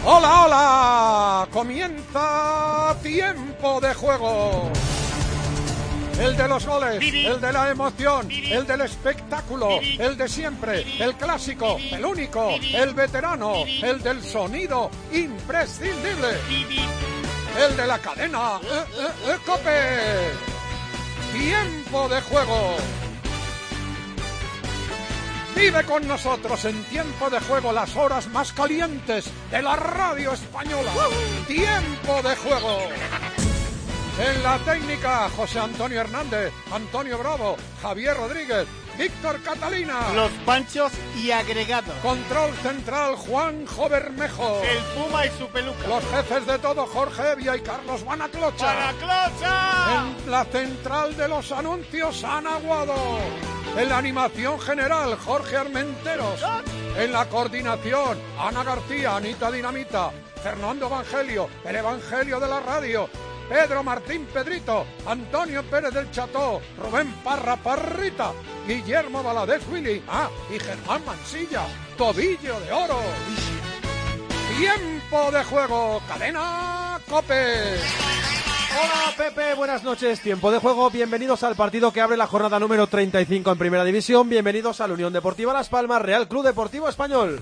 ¡Hola, hola! Comienza Tiempo de Juego. El de los goles, el de la emoción, el del espectáculo, el de siempre, el clásico, el único, el veterano, el del sonido imprescindible, el de la cadena COPE. Tiempo de Juego. Vive con nosotros en Tiempo de Juego las horas más calientes de la radio española. Tiempo de Juego. En la técnica, José Antonio Hernández, Antonio Bravo, Javier Rodríguez, Víctor Catalina. Los Panchos y agregados. Control central, Juanjo Bermejo. El Puma y su peluca. Los jefes de todo, Jorge Evia y Carlos Banaclocha. ¡Banaclocha! En la central de los anuncios, Ana Guado. En la animación general, Jorge Armenteros. En la coordinación, Ana García, Anita Dinamita, Fernando Evangelio, el Evangelio de la radio, Pedro Martín Pedrito, Antonio Pérez del Cható, Rubén Parra Parrita, Guillermo Valadez Willy, y Germán Mansilla, Tobillo de Oro. Tiempo de Juego, cadena COPE. Hola Pepe, buenas noches, Tiempo de Juego, bienvenidos al partido que abre la jornada número 35 en Primera División, bienvenidos a la Unión Deportiva Las Palmas, Real Club Deportivo Español.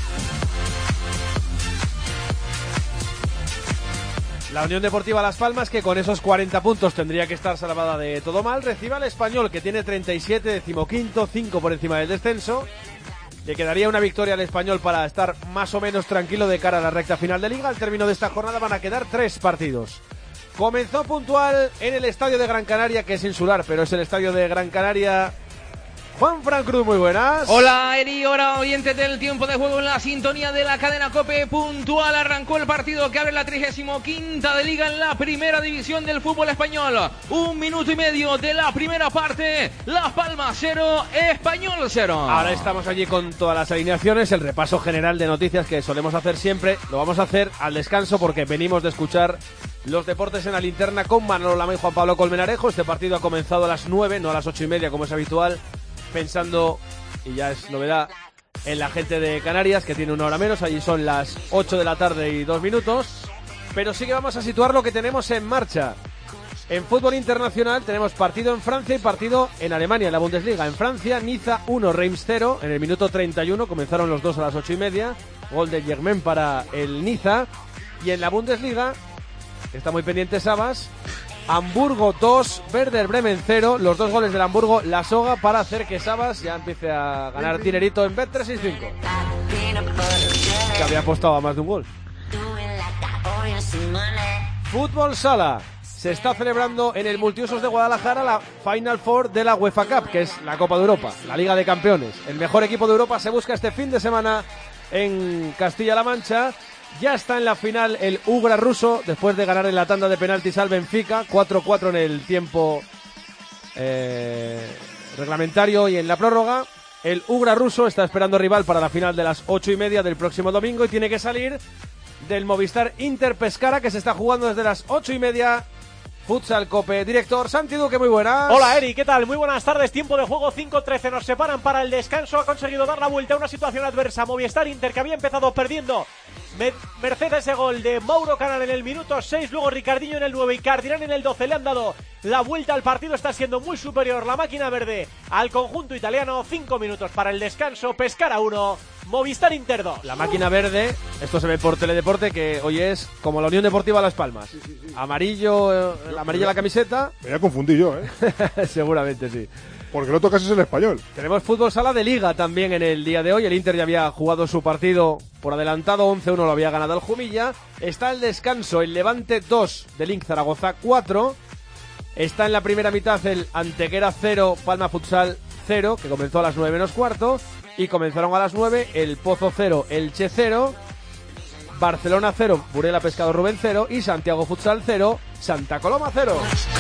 La Unión Deportiva Las Palmas, que con esos 40 puntos tendría que estar salvada de todo mal, recibe al Español, que tiene 37, decimoquinto, 5 por encima del descenso. Le quedaría una victoria al Español para estar más o menos tranquilo de cara a la recta final de Liga. Al término de esta jornada van a quedar 3 partidos. Comenzó puntual en el estadio de Gran Canaria, que es insular, pero es el estadio de Gran Canaria. Juanfran Cruz, muy buenas. Hola Eri, hola oyentes del Tiempo de Juego en la sintonía de la cadena COPE. Puntual arrancó el partido que abre la 35ª de Liga en la Primera División del fútbol español. 1 minuto y medio de la primera parte. Las Palmas 0, Español 0. Ahora estamos allí con todas las alineaciones, el repaso general de noticias que solemos hacer siempre. Lo vamos a hacer al descanso porque venimos de escuchar los deportes en la linterna con Manolo Lama y Juan Pablo Colmenarejo. Este partido ha comenzado a las 9, no a las 8:30 como es habitual, pensando, y ya es novedad, en la gente de Canarias, que tiene una hora menos. Allí son las 8 de la tarde y 2 minutos. Pero sí que vamos a situar lo que tenemos en marcha. En fútbol internacional tenemos partido en Francia y partido en Alemania, en la Bundesliga. En Francia, Niza 1, Reims 0, en el minuto 31, comenzaron los dos a las 8:30. Gol de Germain para el Niza. Y en la Bundesliga, que está muy pendiente Sabas, Hamburgo 2, Werder Bremen 0, los dos goles del Hamburgo, la soga para hacer que Sabas ya empiece a ganar dinerito en Bet365, que había apostado a más de un gol. Fútbol sala, se está celebrando en el Multiusos de Guadalajara la Final Four de la UEFA Cup, que es la Copa de Europa, la Liga de Campeones. El mejor equipo de Europa se busca este fin de semana en Castilla-La Mancha. Ya está en la final el Ugra ruso, después de ganar en la tanda de penaltis al Benfica, 4-4 en el tiempo reglamentario y en la prórroga. El Ugra ruso está esperando rival para la final de las 8:30 del próximo domingo y tiene que salir del Movistar Inter Pescara, que se está jugando desde las 8:30. Futsal Cope, director Santi Duque, muy buenas. Hola Eri, ¿qué tal? Muy buenas tardes, tiempo de juego, 5:13, nos separan para el descanso, ha conseguido dar la vuelta a una situación adversa Movistar Inter, que había empezado perdiendo merced a ese gol de Mauro Canal en el minuto 6, luego Ricardinho en el 9 y Cardirán en el 12, le han dado la vuelta al partido, está siendo muy superior la máquina verde al conjunto italiano. 5 minutos para el descanso, Pescara 1, Movistar Inter 2. La máquina verde, esto se ve por Teledeporte, que hoy es como la Unión Deportiva Las Palmas. Sí. Amarillo, amarilla la camiseta. Me voy a confundir yo, Seguramente sí. Porque no tocas es el Español. Tenemos fútbol sala de Liga también en el día de hoy. El Inter ya había jugado su partido por adelantado, 11-1 lo había ganado el Jumilla. Está el descanso, el Levante 2, del Link Zaragoza 4. Está en la primera mitad el Antequera 0, Palma Futsal 0, que comenzó a las 9 menos cuarto. Y comenzaron a las 9 el Pozo 0, Elche 0, Barcelona 0, Burela Pescado Rubén 0 y Santiago Futsal 0, Santa Coloma 0.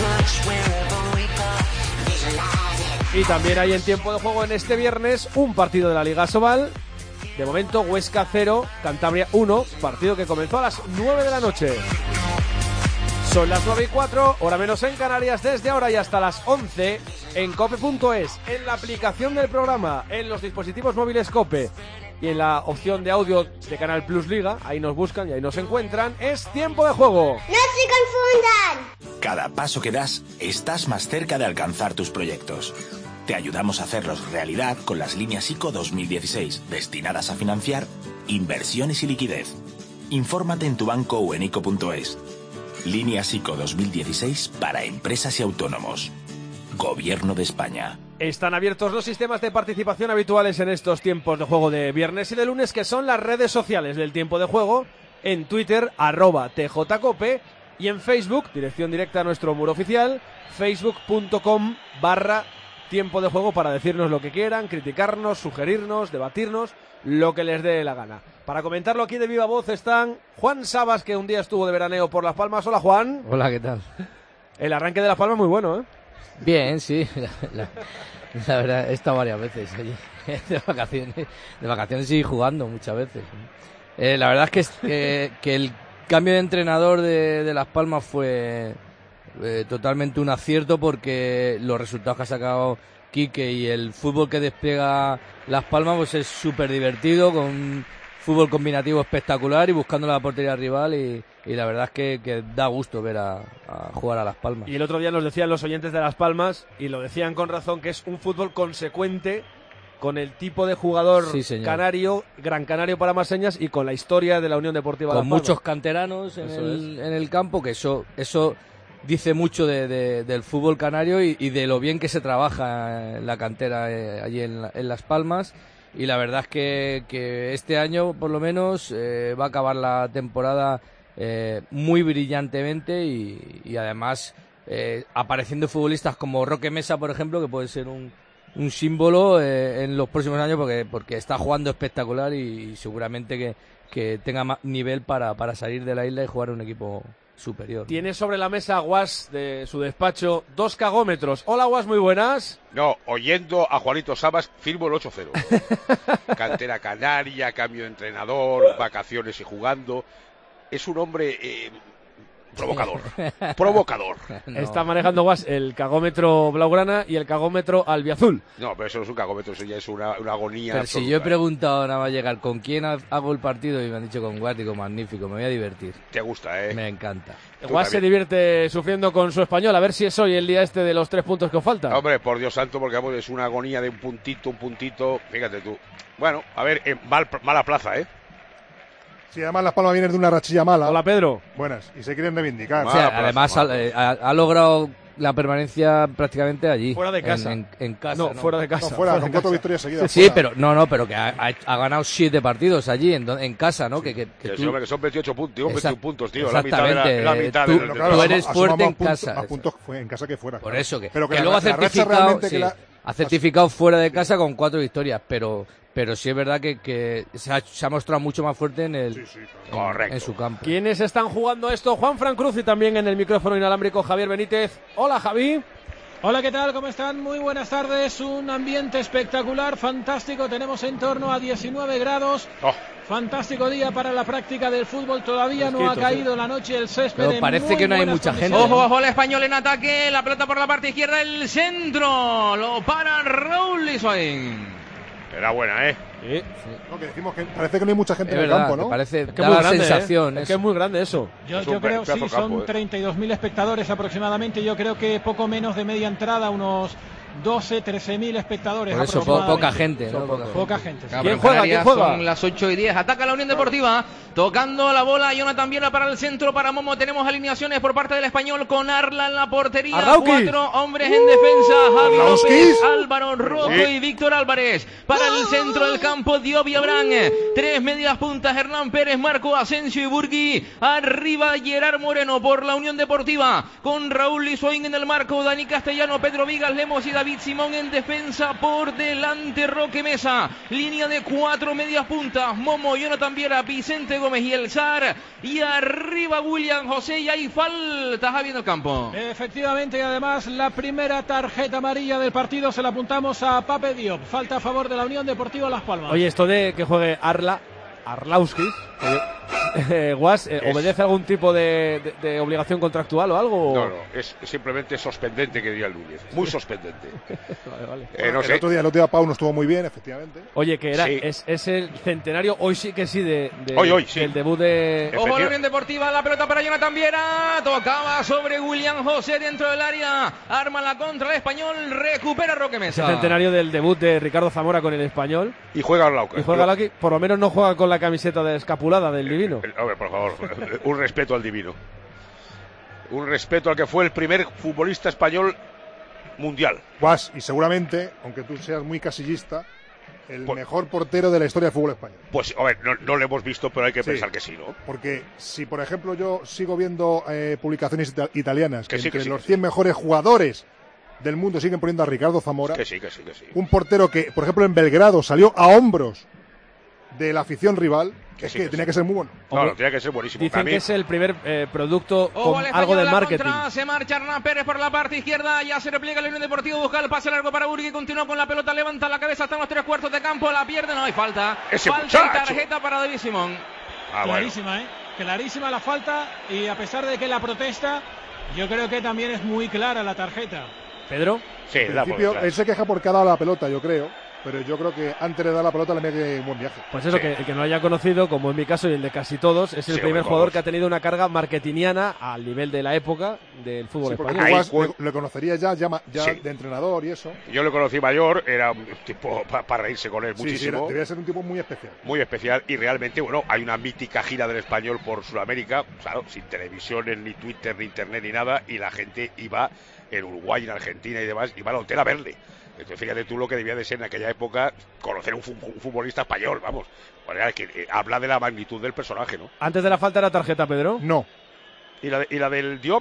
Y también hay en tiempo de juego en este viernes un partido de la Liga Sobal. De momento Huesca 0, Cantabria 1, partido que comenzó a las 9 de la noche. Son las 9:04, hora menos en Canarias, desde ahora y hasta las 11 en cope.es, en la aplicación del programa, en los dispositivos móviles COPE y en la opción de audio de Canal Plus Liga, ahí nos buscan y ahí nos encuentran. Es Tiempo de Juego. ¡No se confundan! Cada paso que das, estás más cerca de alcanzar tus proyectos. Te ayudamos a hacerlos realidad con las líneas ICO 2016, destinadas a financiar inversiones y liquidez. Infórmate en tu banco o en ICO.es. Líneas ICO 2016 para empresas y autónomos. Gobierno de España. Están abiertos los sistemas de participación habituales en estos tiempos de juego de viernes y de lunes, que son las redes sociales del Tiempo de Juego, en Twitter, @TJCope, y en Facebook, dirección directa a nuestro muro oficial, facebook.com/Tiempo de Juego, para decirnos lo que quieran, criticarnos, sugerirnos, debatirnos, lo que les dé la gana. Para comentarlo aquí de viva voz están Juan Sabas, que un día estuvo de veraneo por Las Palmas. Hola, Juan. Hola, ¿qué tal? El arranque de Las Palmas muy bueno, ¿eh? Bien, sí. La verdad, he estado varias veces allí, de vacaciones y jugando muchas veces. La verdad es que el cambio de entrenador de Las Palmas fue totalmente un acierto, porque los resultados que ha sacado Quique y el fútbol que despliega Las Palmas pues es súper divertido, con fútbol combinativo espectacular y buscando la portería rival, y la verdad es que da gusto ver a jugar a Las Palmas. Y el otro día nos decían los oyentes de Las Palmas, y lo decían con razón, que es un fútbol consecuente con el tipo de jugador canario, gran canario para más señas, y con la historia de la Unión Deportiva Las Palmas. Con muchos canteranos en el campo, que eso dice mucho del fútbol canario y de lo bien que se trabaja en la cantera allí en Las Palmas. Y la verdad es que este año, por lo menos, va a acabar la temporada muy brillantemente, y además apareciendo futbolistas como Roque Mesa, por ejemplo, que puede ser un símbolo en los próximos años, porque está jugando espectacular y seguramente que tenga más nivel para salir de la isla y jugar un equipo superior. Tiene sobre la mesa Guas, de su despacho, 2 cagómetros. Hola, Guas, muy buenas. No, oyendo a Juanito Sabas, firmo el 8-0. Cantera canaria, cambio de entrenador, vacaciones y jugando. Es un hombre provocador. No. Está manejando Guas el cagómetro blaugrana y el cagómetro albiazul. No, pero eso no es un cagómetro, eso ya es una agonía. Pero absoluta. si yo he preguntado nada más llegar con quién hago el partido, y me han dicho con Guas, digo, magnífico, me voy a divertir. Te gusta, ¿eh? Me encanta. Guas se divierte sufriendo con su Español. A ver si es hoy el día de los 3 puntos que os faltan. Hombre, por Dios santo, porque vamos, es una agonía de un puntito. Fíjate tú. Bueno, a ver, mala plaza, ¿eh? Sí, además Las Palmas vienen de una rachilla mala. Hola, Pedro. Buenas, y se quieren reivindicar. O sea, además ha logrado la permanencia prácticamente allí. Fuera de casa. En casa. No, fuera de casa. No, fuera, con 4 victorias seguidas. Sí, pero pero que ha ganado 7 partidos allí en casa, ¿no? Sí. Que son 28 puntos, digo, 21 puntos, tío. Exactamente. La mitad tú eres fuerte en casa. Más puntos en casa que fuera. Por eso que luego ha certificado fuera de casa con 4 victorias, pero sí es verdad que se ha mostrado mucho más fuerte en su campo. ¿Quiénes están jugando esto? Juan Fran Cruz, y también en el micrófono inalámbrico Javier Benítez. Hola, Javi. Hola, ¿qué tal? ¿Cómo están? Muy buenas tardes. Un ambiente espectacular, fantástico. Tenemos en torno a 19 grados. Fantástico día para la práctica del fútbol. Todavía no ha caído la noche el césped. Pero parece que no hay mucha gente. Ojo, el Español en ataque. La pelota por la parte izquierda, el centro. Lo para Raúl Lisoin. Era buena, ¿eh? Sí. No, que decimos que parece que no hay mucha gente en el campo, ¿no? Parece es que da la sensación. Es que es muy grande eso. Yo creo que sí, son 32.000 espectadores aproximadamente. Yo creo que poco menos de media entrada, unos 13.000 espectadores. Por eso, poca gente, ¿no? Poca gente. Sí. ¿Quién juega? Son las 8:10. Ataca la Unión Deportiva. Tocando la bola, Jonathan Viera para el centro, para Momo. Tenemos alineaciones por parte del Español con Arla en la portería. 4 hombres en defensa. Javi López, Álvaro Rojo y Víctor Álvarez. Para el centro del campo, Diop y Abraham. 3 medias puntas, Hernán Pérez, Marco Asensio y Burgui. Arriba, Gerard Moreno por la Unión Deportiva. Con Raúl Lisoin en el marco, Dani Castellano, Pedro Vigas, Lemos y David Simón en defensa. Por delante, Roque Mesa. Línea de 4 medias puntas, Momo, Jonathan Viera, Vicente Gómez y el Zar, y arriba William José, y hay falta, Javi, en el campo. Efectivamente, y además la primera tarjeta amarilla del partido se la apuntamos a Pape Diop. Falta a favor de la Unión Deportiva Las Palmas. Oye, esto de que juegue Arlauskis, Guas, ¿obedece algún tipo de obligación contractual o algo? No, es simplemente sorprendente, que diría Núñez. Muy sorprendente. Vale. No sé. El otro día Pau no estuvo muy bien, efectivamente. Oye, que es el centenario, hoy sí que sí, hoy sí. del debut de... Ojo, la Unión Deportiva, la pelota para Jonathan Viera, tocaba sobre William José dentro del área, arma la contra el Español, recupera Roque Mesa. Es el centenario del debut de Ricardo Zamora con el Español. Y juega al Lauca. Por lo menos no juega con la camiseta de escapulada del Divino. Hombre, por favor, un respeto al Divino. Un respeto al que fue el primer futbolista español mundial. Guas, y seguramente, aunque tú seas muy casillista, el mejor portero de la historia del fútbol español. Pues, a ver, no lo hemos visto, pero hay que pensar que sí, ¿no? Porque si, por ejemplo, yo sigo viendo publicaciones italianas que entre los 100 mejores jugadores del mundo siguen poniendo a Ricardo Zamora. Que sí. Un portero que, por ejemplo, en Belgrado salió a hombros de la afición rival. Tenía que ser muy bueno. Claro, tenía que ser buenísimo. Dicen que es el primer producto con algo de marketing. Se marcha Hernán Pérez por la parte izquierda, ya se repliega la Unión Deportiva, busca el pase largo para Burgui, continúa con la pelota, levanta la cabeza, están los 3/4 de campo, la pierde, no hay falta. Falta y tarjeta para David Simón. Clarísima, clarísima la falta, y a pesar de que la protesta, yo creo que también es muy clara la tarjeta. ¿Pedro? Sí, en principio, él se queja porque ha dado la pelota, yo creo. Pero yo creo que antes de dar la pelota le mete un buen viaje. Pues eso, que el que no lo haya conocido, como en mi caso y el de casi todos, es el primer jugador que ha tenido una carga marketingiana al nivel de la época del fútbol español. Igual le conocería ya de entrenador y eso. Yo lo conocí mayor, era un tipo para reírse con él muchísimo. Debía ser un tipo muy especial. Muy especial, y realmente, bueno, hay una mítica gira del Español por Sudamérica, claro, sin televisiones, ni Twitter, ni internet, ni nada, y la gente iba en Uruguay, en Argentina y demás, iba al hotel a verle. Entonces, fíjate tú lo que debía de ser en aquella época conocer un futbolista español, vamos. Bueno, que habla de la magnitud del personaje, ¿no? ¿Antes de la falta era tarjeta, Pedro? No. ¿Y la del Diop?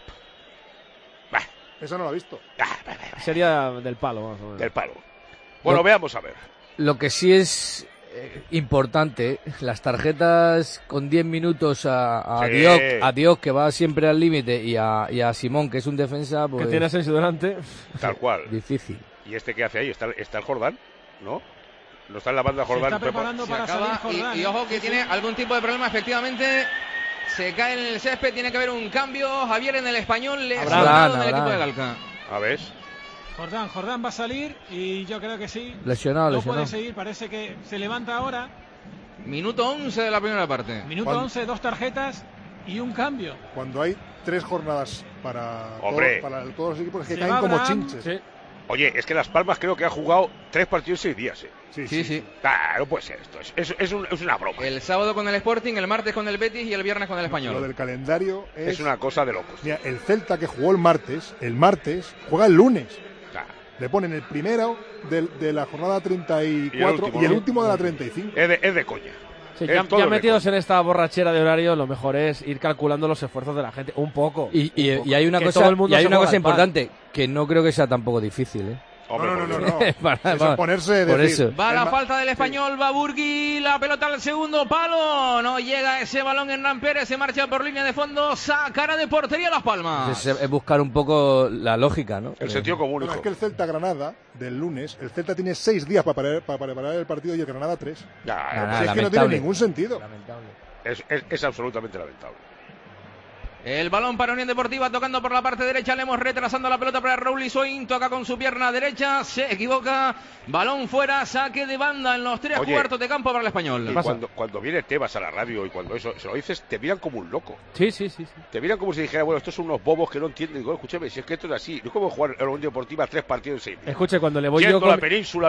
Bah. Esa no la he visto. Sería del palo, más o menos. Del palo. Bueno, veamos a ver. Lo que sí es importante, las tarjetas con 10 minutos a Diop, que va siempre al límite, y a Simón, que es un defensa, pues, que tiene Asensio delante. Tal cual. Difícil. ¿Y este qué hace ahí? ¿Está el Jordán? ¿No? ¿No está en la banda Jordán? Se está preparando para salir Jordán. Y ojo que tiene algún tipo de problema, efectivamente. Se cae en el césped, tiene que haber un cambio. Javier en el Español, lesionado en el equipo de Galca. A ver. Jordán va a salir, y yo creo que sí. Lesionado. Puede seguir, parece que se levanta ahora. Minuto 11 de la primera parte. Minuto 11, 2 tarjetas y un cambio. Cuando hay 3 jornadas para todos los equipos, que se caen como chinches. Sí. Oye, es que Las Palmas creo que ha jugado 3 partidos en 6 días, Sí. No puede ser esto. Es una broma. El sábado con el Sporting, el martes con el Betis y el viernes con el Español. Lo del calendario es una cosa de locos. Mira, el Celta, que jugó el martes juega el lunes. Le ponen el primero de la jornada 34 y el último de la 35. Es de coña. Sí, ya metidos en esta borrachera de horario, lo mejor es ir calculando los esfuerzos de la gente un poco. Y hay una cosa importante, que no creo que sea tampoco difícil, No. Para ponerse por eso. Va la falta del Español, va Burgui, la pelota al segundo palo, no llega ese balón. Hernán Pérez se marcha por línea de fondo, sacará de portería Las Palmas. Es buscar un poco la lógica, ¿no? El sentido común. Es que el Celta-Granada del lunes, el Celta tiene 6 días para preparar el partido y el Granada 3. Es que no tiene ningún sentido. Es absolutamente lamentable. El balón para Unión Deportiva, tocando por la parte derecha, Lemos retrasando la pelota para Raúl Isoín, toca con su pierna derecha, se equivoca, balón fuera, saque de banda en los 3/4 de campo para el Español. Y cuando viene Tebas a la radio y cuando eso se lo dices, te miran como un loco. Sí. Te miran como si dijera, bueno, estos son unos bobos que no entienden. Digo, escúchame, si es que esto es así, no es como jugar en la Unión Deportiva 3 partidos en 6 días. Escuche, cuando le voy viendo yo la península,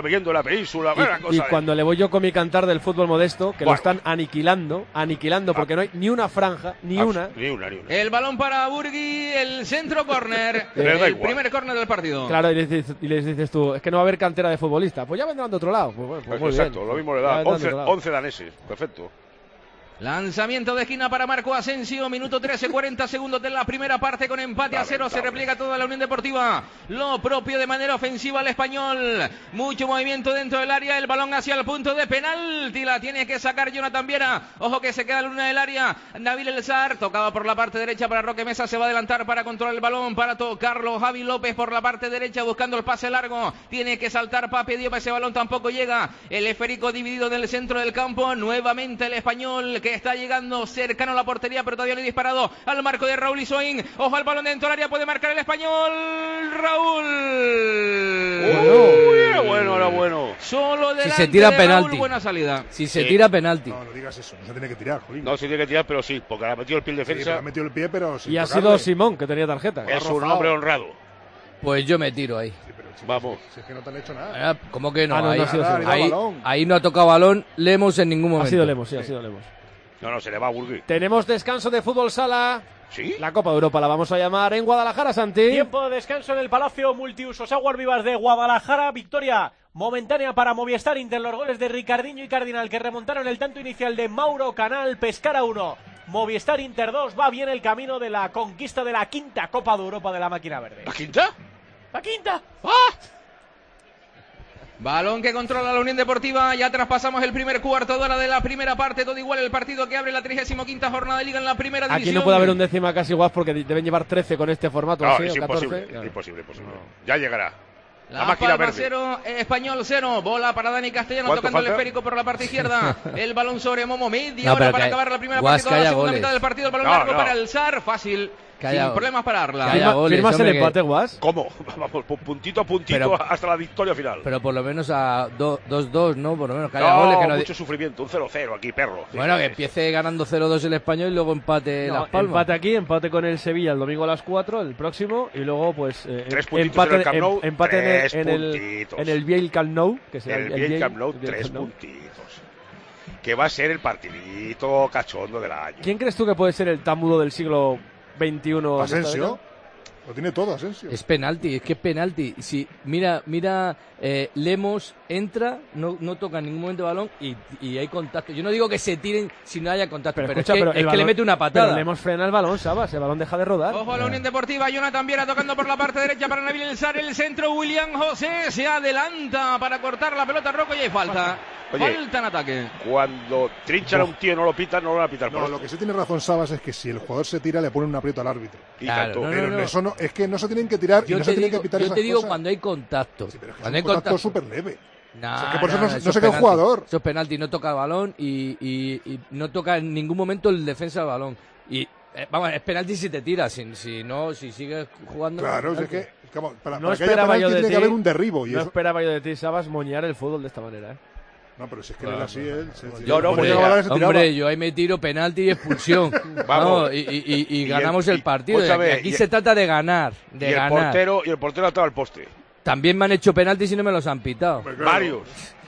y cuando le voy yo con mi cantar del fútbol modesto, que lo están aniquilando, porque no hay ni una franja, ni una. El balón para Burgui, el centro córner, el primer córner del partido. Claro, y les dices tú, es que no va a haber cantera de futbolista. Pues ya vendrán de otro lado. Pues muy exacto, bien. lo mismo le da. 11 daneses, perfecto. Lanzamiento de esquina para Marco Asensio, minuto 13, 40 segundos de la primera parte, con empate a 0, se repliega toda la Unión Deportiva. Lo propio de manera ofensiva al Español. Mucho movimiento dentro del área, el balón hacia el punto de penalti, la tiene que sacar Jonathan Viera. Ojo que se queda en una del área, Nabil El Zar, tocaba por la parte derecha para Roque Mesa, se va a adelantar para controlar el balón, para tocarlo Javi López por la parte derecha buscando el pase largo. Tiene que saltar Pape Diop, ese balón tampoco llega. El esférico dividido en el centro del campo, nuevamente el Español que está llegando cercano a la portería, pero todavía no ha disparado al marco de Raúl Isoín. Ojo al balón dentro del área, puede marcar el español. Raúl. Era bueno. Solo delante si se tira de penalti. Raúl, buena salida. Si se tira penalti. No digas eso, no se tiene que tirar, Jolín. No se tiene que tirar, pero sí, porque ha metido el pie en defensa. Sí, ha metido el pie, pero y ha sido Simón, que tenía tarjeta. Es un hombre honrado. Pues yo me tiro ahí. Vamos. Si es que no te han hecho nada. ¿Cómo que no? Ah, no, ahí, no ha sido ahí no ha tocado balón Lemos en ningún momento. Ha sido Lemos, sí, ha sido Lemos. No, se le va a Burgui. Tenemos descanso de fútbol sala. ¿Sí? La Copa de Europa la vamos a llamar en Guadalajara, Santi. Tiempo de descanso en el Palacio Multiusos Aguas Vivas de Guadalajara. Victoria momentánea para Movistar Inter. Los goles de Ricardinho y Cardinal que remontaron el tanto inicial de Mauro Canal. Pescara 1, Movistar Inter 2. Va bien el camino de la conquista de la quinta Copa de Europa de la máquina verde. ¿La quinta? ¡La quinta! ¡Ah! Balón que controla la Unión Deportiva. Ya traspasamos el primer cuarto de hora de la primera parte. Todo igual el partido que abre la 35ª jornada de Liga en la primera división. Aquí no puede haber un décima casi igual porque deben llevar 13 con este formato. No, así, es o 14. imposible, Claro. imposible. Ya llegará. La máquina Palma verde. 0, Español 0. Bola para Dani Castellano tocando el esférico por la parte izquierda. El balón sobre Momo. Media hora para acabar la primera parte. Toda la segunda mitad del partido. El balón largo para el SAR. Fácil. Sin problemas para Arla. ¿Firmas el empate, Guas? ¿Cómo? Vamos, puntito a puntito hasta la victoria final. Pero por lo menos a 2-2, ¿no? Por lo menos que haya No, goles. Que no mucho sufrimiento. Un 0-0 aquí, perro. Bueno, que empiece ganando 0-2 el Español y luego empate Las Palmas. Empate aquí, empate con el Sevilla el domingo a las 4, el próximo, y luego pues empate en el Camp Nou, empate en el Vieil Camp Nou, que será el Vieil Camp Nou, 3 puntitos. Que va a ser el partidito cachondo del año. ¿Quién crees tú que puede ser el tamudo del siglo XXI? Asensio. Lo tiene todo, Asensio. Es penalti, es que es penalti. Si mira, Lemos entra, no toca en ningún momento el balón y hay contacto. Yo no digo que se tiren si no haya contacto, pero escucha, es que le mete una patada. Pero Lemos frena el balón, Sabas, el balón deja de rodar. Ojo a la Unión Deportiva, Jonathan Viera tocando por la parte derecha para Nabil El Sar, el centro, William José se adelanta para cortar la pelota, Rocco, y hay falta. Oye, falta en ataque. Cuando trinchan a un tío no lo pitan, no lo van a pitar. No, lo que sí tiene razón Sabas es que si el jugador se tira le pone un aprieto al árbitro. Claro, pero eso no, es que no se tienen que tirar y no se tienen que pitar esas Yo te digo cosas. cuando hay contacto. Sí, pero es que cuando hay es un contacto contacto súper leve. No, o sea, que por eso no eso sé qué jugador. Eso es penalti, no toca el balón y no toca en ningún momento el defensa del balón. Y vamos, es penalti si te tiras, si sigues jugando. Claro, es que para No que haya esperaba yo penalti de tiene ti. que haber un derribo. Y No eso... esperaba yo de ti, Sabas, moñar el fútbol de esta manera, ¿eh? No, pero si es que él así, él... Hombre, yo ahí me tiro penalti y expulsión. Vamos. Y ganamos el partido. pues, Aquí se trata de ganar. Y el portero ha estado al poste. También me han hecho penaltis y no me los han pitado. Varios.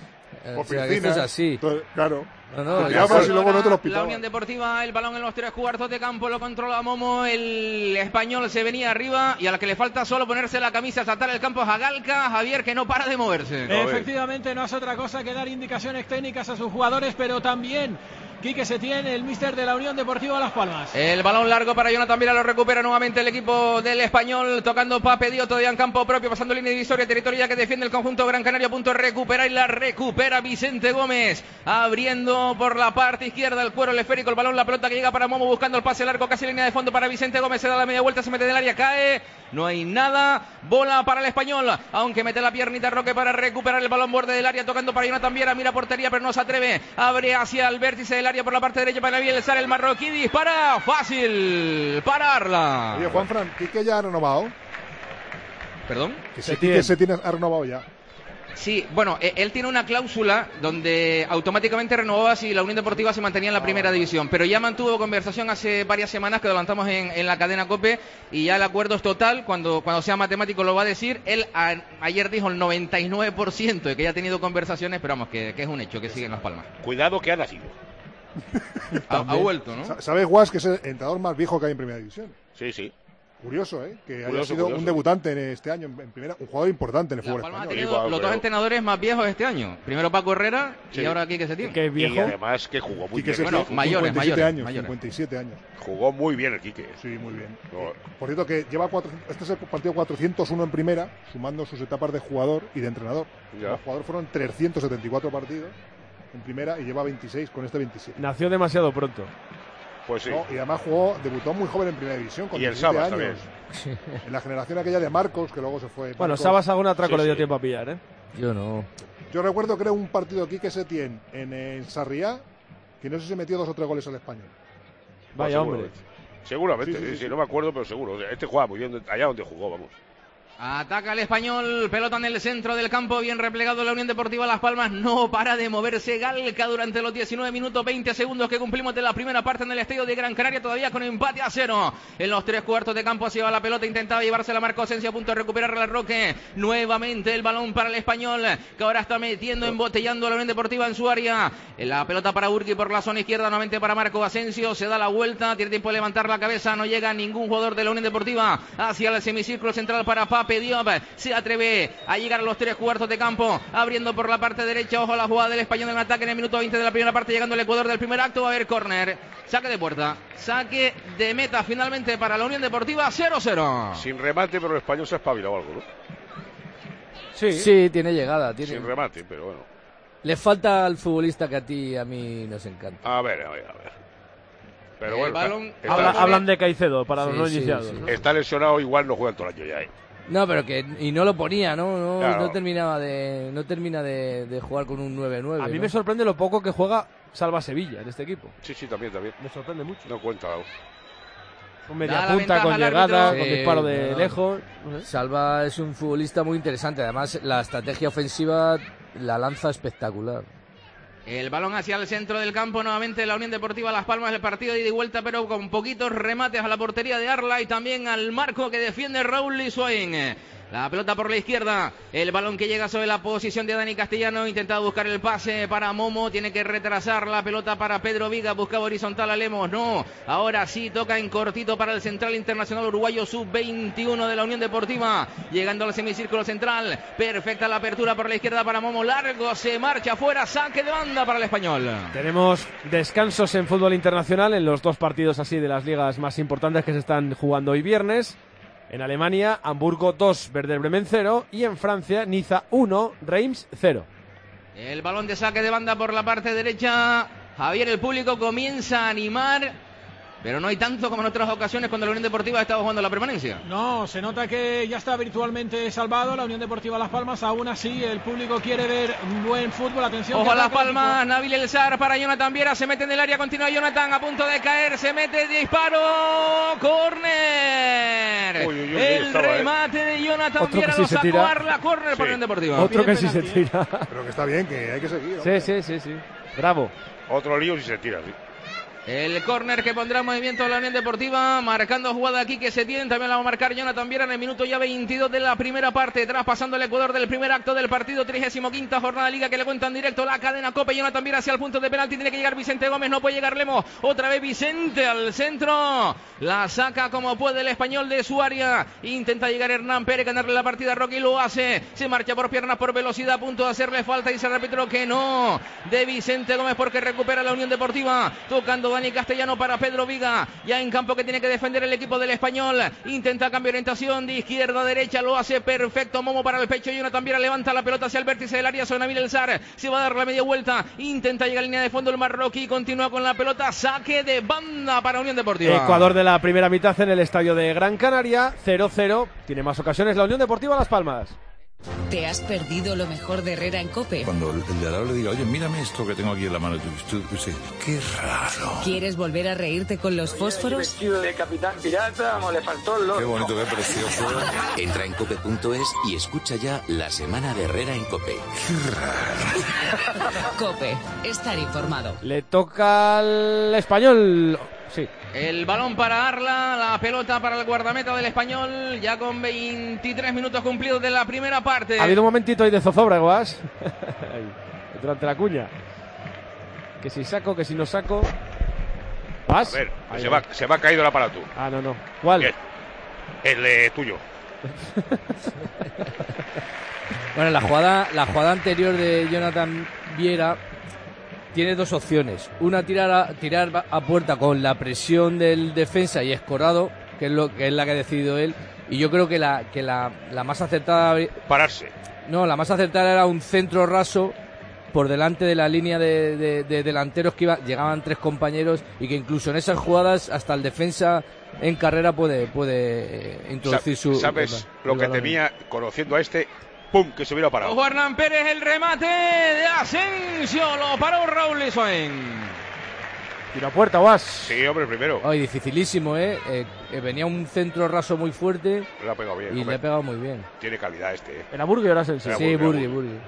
O sea, que esto es así. Entonces, claro. No, y luego no te los La pitaban. Unión Deportiva, el balón en los 3/4 de campo, lo controla Momo, el español se venía arriba y a la que le falta solo ponerse la camisa, saltar el campo es a Galca, Javier, que no para de moverse. Efectivamente, no hace otra cosa que dar indicaciones técnicas a sus jugadores, pero también Quique Setién, el míster de la Unión Deportiva Las Palmas. El balón largo para Jonathan Viera, lo recupera nuevamente el equipo del español, tocando Pape Dio todavía en campo propio, pasando línea divisoria, territorio ya que defiende el conjunto Gran Canaria, a punto de recuperar y la recupera Vicente Gómez, abriendo por la parte izquierda el cuero, el esférico, el balón, la pelota que llega para Momo, buscando el pase largo, casi línea de fondo para Vicente Gómez, se da la media vuelta, se mete en el área, cae, no hay nada, bola para el español, aunque mete la piernita Roque para recuperar el balón borde del área, tocando para Jonathan Viera, mira portería pero no se atreve, abre hacia el vértice del área por la parte derecha para Nabil El Sar, el marroquí dispara, fácil, pararla. Oye, Juanfran, Quique ya ha renovado. ¿Perdón? Quique Setién ha renovado ya. Sí, bueno, él tiene una cláusula donde automáticamente renovaba si la Unión Deportiva se mantenía en la primera división, pero ya mantuvo conversación hace varias semanas que lo lanzamos en la cadena COPE y ya el acuerdo es total, cuando sea matemático lo va a decir, él ayer dijo el 99% de que ya ha tenido conversaciones, pero vamos, que es un hecho, que sigue en Las Palmas. Cuidado que ha nacido. ha vuelto, ¿no? ¿Sabes, Guas, que es el entrenador más viejo que hay en primera división? Sí, sí. Curioso, que haya sido un debutante en este año en primera, un jugador importante en el fútbol español. Ha tenido los dos entrenadores más viejos este año. Primero Paco Herrera y ahora Quique Setién. Que es viejo. Y además que jugó muy bien. Bueno, mayores. 57 años. Jugó muy bien el Quique. Sí, muy bien. Por cierto, que lleva este es el partido 401 en primera, sumando sus etapas de jugador y de entrenador. Los jugadores fueron 374 partidos en primera y lleva 26 con este 27. Nació demasiado pronto. Pues sí. Y además debutó muy joven en primera división, con 17 años. También. En la generación aquella de Marcos, que luego se fue. Bueno, Sabas algún atraco le dio tiempo a pillar, ¿eh? Yo no. Yo recuerdo que era un partido Quique Setién en Sarriá, que no sé si se metió 2 o 3 goles al Español. Vaya hombre. Seguramente, sí, no me acuerdo, pero seguro. Este juega muy bien allá donde jugó, vamos. Ataca el Español, pelota en el centro del campo, bien replegado la Unión Deportiva Las Palmas, no para de moverse Galca durante los 19 minutos 20 segundos que cumplimos de la primera parte en el estadio de Gran Canaria, todavía con empate a 0. En los 3/4 de campo se lleva la pelota, intentaba llevársela Marco Asensio, a punto de recuperarla Roque. Nuevamente el balón para el Español, que ahora está metiendo, embotellando a la Unión Deportiva en su área. La pelota para Urqui por la zona izquierda, nuevamente para Marco Asensio, se da la vuelta, tiene tiempo de levantar la cabeza, no llega ningún jugador de la Unión Deportiva hacia el semicírculo central para Pape Diop, se atreve a llegar a los 3/4 de campo, abriendo por la parte derecha, ojo a la jugada del Español en ataque en el minuto 20 de la primera parte, llegando al Ecuador del primer acto, va a haber córner, saque de puerta, saque de meta finalmente para la Unión Deportiva, 0-0. Sin remate, pero el Español se ha espabilado algo, ¿no? Sí, tiene llegada. Sin remate, pero bueno. Le falta al futbolista que a ti y a mí nos encanta. A ver. Pero bueno, balón, hablan de Caicedo para los no iniciados. ¿no? Está lesionado, igual no juega todo el año ya. No, pero que y no lo ponía, ¿no? Claro. No termina de jugar con un 9-9. A mí ¿no? me sorprende lo poco que juega Salva Sevilla en este equipo. Sí, también. Me sorprende mucho. No cuenta. Con media punta, con llegada, con disparo de lejos. No sé. Salva es un futbolista muy interesante. Además, la estrategia ofensiva la lanza espectacular. El balón hacia el centro del campo, nuevamente la Unión Deportiva Las Palmas, el partido de ida y vuelta, pero con poquitos remates a la portería de Arla y también al marco que defiende Raúl Lisuain. La pelota por la izquierda, el balón que llega sobre la posición de Dani Castellano, intenta buscar el pase para Momo, tiene que retrasar la pelota para Pedro Viga, buscaba horizontal a Lemos, no, ahora sí toca en cortito para el central internacional uruguayo sub-21 de la Unión Deportiva, llegando al semicírculo central, perfecta la apertura por la izquierda para Momo, largo, se marcha afuera, saque de banda para el Español. Tenemos descansos en fútbol internacional en los 2 partidos así de las ligas más importantes que se están jugando hoy viernes. En Alemania, Hamburgo 2, Werder Bremen 0. Y en Francia, Niza 1, Reims 0. El balón de saque de banda por la parte derecha. Javier, el público comienza a animar, pero no hay tanto como en otras ocasiones cuando la Unión Deportiva ha estado jugando la permanencia. No, se nota que ya está virtualmente salvado la Unión Deportiva Las Palmas. Aún así, el público quiere ver un buen fútbol. Atención. Ojo a Las Palmas, Nabil El Sar para Jonathan Viera. Se mete en el área, continúa Jonathan a punto de caer. Se mete, disparo, córner. El remate de Jonathan Viera lo sacó Arla, córner para la Unión Deportiva. Otro que sí se tira. Pero que está bien, que hay que seguir. Sí. Bravo. Otro lío si se tira, sí. El córner que pondrá en movimiento la Unión Deportiva, marcando jugada aquí que se tiene, también la va a marcar Jonathan Viera en el minuto ya 22 de la primera parte, traspasando el Ecuador del primer acto del partido, 35ª jornada de Liga que le cuentan directo la cadena COPE. Jonathan Viera hacia el punto de penalti, tiene que llegar Vicente Gómez, no puede llegar Lemos, otra vez Vicente al centro, la saca como puede el Español de su área, intenta llegar Hernán Pérez, ganarle la partida a Rocky, lo hace, se marcha por piernas, por velocidad, a punto de hacerle falta y se repitió que no, de Vicente Gómez porque recupera la Unión Deportiva, tocando Dani Castellano para Pedro Viga, ya en campo que tiene que defender el equipo del Español, intenta cambiar orientación de izquierda a derecha, lo hace perfecto Momo para el pecho, Jonathan Viera levanta la pelota hacia el vértice del área, sobre Nabil El Sar, se va a dar la media vuelta, intenta llegar a línea de fondo el marroquí, continúa con la pelota, saque de banda para Unión Deportiva. Ecuador de la primera mitad en el estadio de Gran Canaria, 0-0, tiene más ocasiones la Unión Deportiva Las Palmas. ¿Te has perdido lo mejor de Herrera en COPE? Cuando el de al lado le diga, oye, mírame esto que tengo aquí en la mano, tú qué raro. ¿Quieres volver a reírte con los fósforos? Vestido de capitán pirata, le faltó el logo. Qué bonito, qué precioso. Entra en cope.es y escucha ya la semana de Herrera en COPE. Qué raro. COPE, estar informado. Le toca al Español. Sí. El balón para Arla, la pelota para el guardameta del Español, ya con 23 minutos cumplidos de la primera parte. Ha habido un momentito ahí de zozobra, Guas. Durante la cuña. Que si saco, que si no saco. ¿Vas? A ver, se va caído el aparato. Ah, no. ¿Cuál? Bien. El tuyo. Bueno, la jugada anterior de Jonathan Viera tiene 2 opciones. Una, tirar a puerta con la presión del defensa y Escorado, que es la que ha decidido él. Y yo creo que la más acertada... Pararse. No, la más acertada era un centro raso por delante de la línea de delanteros que llegaban 3 compañeros, y que incluso en esas jugadas hasta el defensa en carrera puede introducir su... ¿Sabes lo que temía conociendo a este? ¡Pum! Que se hubiera parado. Ojo Hernán Pérez, el remate de Asensio, lo paró Raúl Lisuain. Tiro a puerta, Guas. Sí, hombre, primero. Ay, dificilísimo, venía un centro raso muy fuerte. Le ha pegado bien. Y le ha pegado muy bien. Tiene calidad ¿Era Burgui o era Sensi? Sí, Burgui.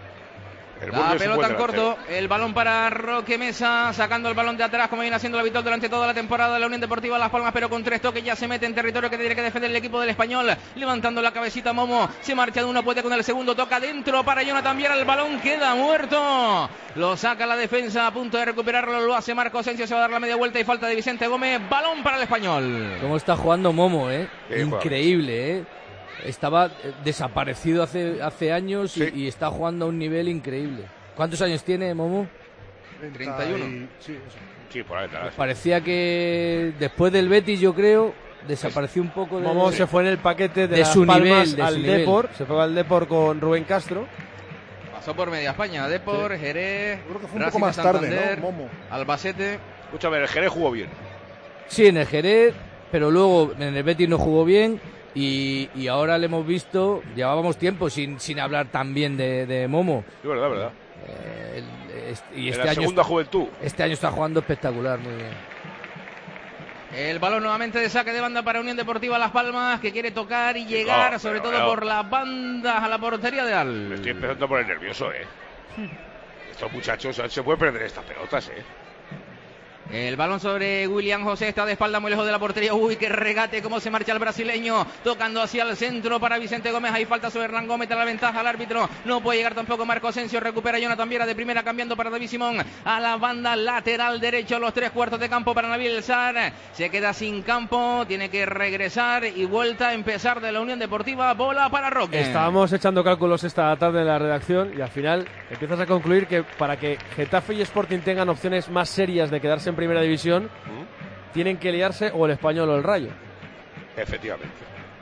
La pelota en corto, el balón para Roque Mesa, sacando el balón de atrás, como viene haciendo la habitual durante toda la temporada de la Unión Deportiva Las Palmas, pero con 3 toques ya se mete en territorio que tiene que defender el equipo del Español, levantando la cabecita Momo, se marcha de una puente con el segundo, toca dentro para Jonathan Viera, el balón queda muerto, lo saca la defensa, a punto de recuperarlo, lo hace Marco Asensio, se va a dar la media vuelta y falta de Vicente Gómez, balón para el Español. ¿Cómo está jugando Momo, Increíble, Estaba desaparecido hace años y está jugando a un nivel increíble. ¿Cuántos años tiene Momo? 31. Sí, por ahí. Parecía que después del Betis, yo creo, desapareció un poco de... Momo se fue en el paquete de su nivel, al Depor. Se fue al Depor con Rubén Castro. Pasó por media España, Depor, Jerez, creo que fue un poco más tarde, ¿no? Momo. Albacete. Escúchame, el Jerez jugó bien. Sí, en el Jerez, pero luego en el Betis no jugó bien. Y ahora le hemos visto, llevábamos tiempo sin hablar tan bien de Momo. Sí, verdad. Y en la segunda juventud. Este año está jugando espectacular, muy bien. El balón nuevamente de saque de banda para Unión Deportiva Las Palmas, que quiere tocar y llegar, sobre todo por las bandas, a la portería de Al. Me estoy empezando a poner nervioso, Estos muchachos se pueden perder estas pelotas, El balón sobre William José, está de espalda muy lejos de la portería. Uy, qué regate, cómo se marcha el brasileño, tocando hacia el centro para Vicente Gómez. Hay falta sobre Hernán Gómez, da la ventaja al árbitro. No puede llegar tampoco Marco Asensio, recupera Jonathan Viera de primera, cambiando para David Simón a la banda lateral derecho, los 3/4 de campo para Nabil Sar. Se queda sin campo, tiene que regresar y vuelta a empezar de la Unión Deportiva. Bola para Roque. Estábamos echando cálculos esta tarde en la redacción y al final empiezas a concluir que para que Getafe y Sporting tengan opciones más serias de quedarse en primera división, tienen que liarse o el Español o el Rayo. Efectivamente.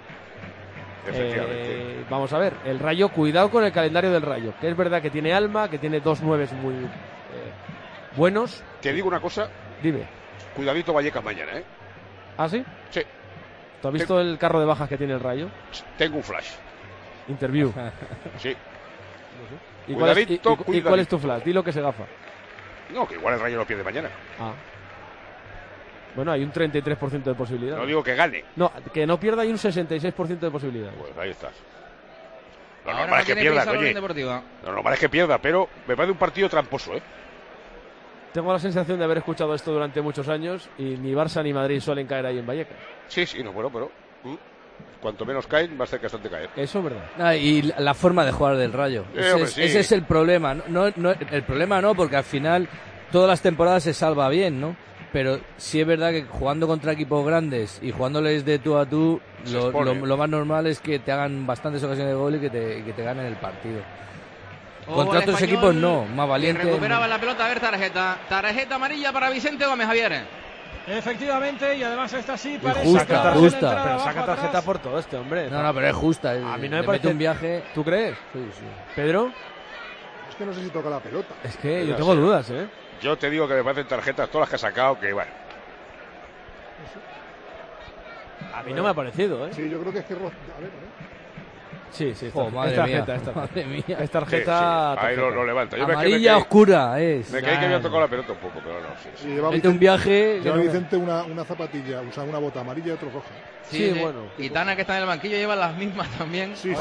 Vamos a ver, el Rayo, cuidado con el calendario del Rayo, que es verdad que tiene alma, que tiene 2 9s muy buenos. Te digo una cosa. Dime. Cuidadito Vallecas mañana, ¿Ah, sí? Sí. ¿Tú has visto el carro de bajas que tiene el Rayo? Tengo un flash. Interview. Sí. ¿Y cuál es tu flash? Di lo que se gafa. No, que igual el Rayo lo pierde mañana. Bueno, hay un 33% de posibilidad. No digo que gane. No, que no pierda, hay un 66% de posibilidad. Pues ahí estás. Lo normal es que pierda, coño. Lo normal es que pierda, pero me parece un partido tramposo, Tengo la sensación de haber escuchado esto durante muchos años y ni Barça ni Madrid suelen caer ahí en Vallecas. Sí, no, bueno, pero cuanto menos caen, más cerca están de caer. Eso es verdad. Y la forma de jugar del Rayo. Ese es el problema. El problema no, porque al final todas las temporadas se salva bien, ¿no? Pero sí es verdad que jugando contra equipos grandes y jugándoles de tú a tú, lo más normal es que te hagan bastantes ocasiones de gol y que te ganen el partido. Contra otros equipos no, más valiente. Recuperaba la pelota, a ver, tarjeta amarilla para Vicente Gómez, Javier. Efectivamente, y además esta sí parece justa. Pero saca tarjeta por todo este, hombre. No, pero es justa. A mí no me parece un viaje. ¿Tú crees? Sí. ¿Pedro? Es que no sé si toca la pelota. Es que yo tengo dudas, Yo te digo que me parecen tarjetas todas las que ha sacado, que bueno. A mí no me ha parecido, Sí, yo creo que es que... A ver. Sí, madre tarjeta. Es tarjeta. Ahí lo levanta. Amarilla oscura es. Me caí que había tocado la pelota un poco, pero no. Sí. Lleva un viaje. Lleva Vicente una zapatilla, una bota amarilla y otra roja. Sí, bueno. Y Tana, que está en el banquillo, lleva las mismas también. Sí,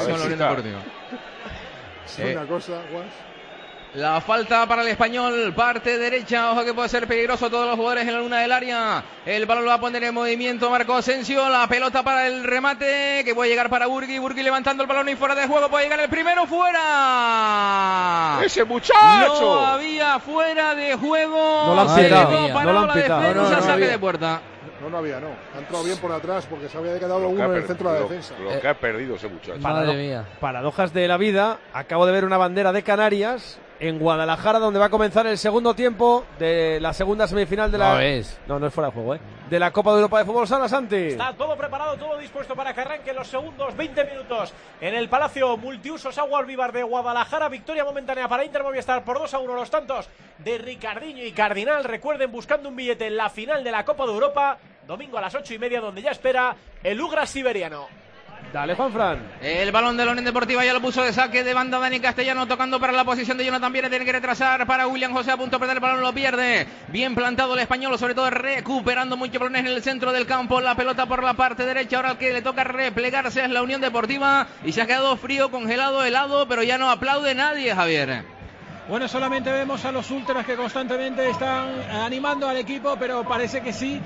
una cosa, Guas. La falta para el Español, parte derecha, ojo que puede ser peligroso, todos los jugadores en la luna del área. El balón lo va a poner en movimiento Marco Asensio, la pelota para el remate, que puede llegar para Burgui levantando el balón y fuera de juego, puede llegar el primero, fuera. ¡Ese muchacho! No había fuera de juego. No lo han pitado, saque de puerta. No había. Ha entrado bien por atrás porque se había quedado uno en el centro de la defensa. Lo que ha perdido ese muchacho. Madre mía. Paradojas de la vida. Acabo de ver una bandera de Canarias en Guadalajara, donde va a comenzar el segundo tiempo de la segunda semifinal de la... No es fuera de juego, de la Copa de Europa de Fútbol Sala, Santi. Está todo preparado, todo dispuesto para que arranquen los segundos 20 minutos en el Palacio Multiusos Agua Alvíbar de Guadalajara. Victoria momentánea para Inter Movistar por 2-1, los tantos de Ricardinho y Cardinal. Recuerden, buscando un billete en la final de la Copa de Europa, domingo a las 8:30, donde ya espera el Ugra siberiano. Dale, Juanfran. El balón de la Unión Deportiva ya lo puso de saque de banda Dani Castellano, tocando para la posición de Jonathan Viera. Tiene que retrasar para William José, a punto de perder el balón, lo pierde. Bien plantado el español, sobre todo recuperando muchos balones en el centro del campo. La pelota por la parte derecha, ahora el que le toca replegarse es la Unión Deportiva. Y se ha quedado frío, congelado, helado, pero ya no aplaude nadie, Javier. Bueno, solamente vemos a los ultras que constantemente están animando al equipo, pero parece que sí.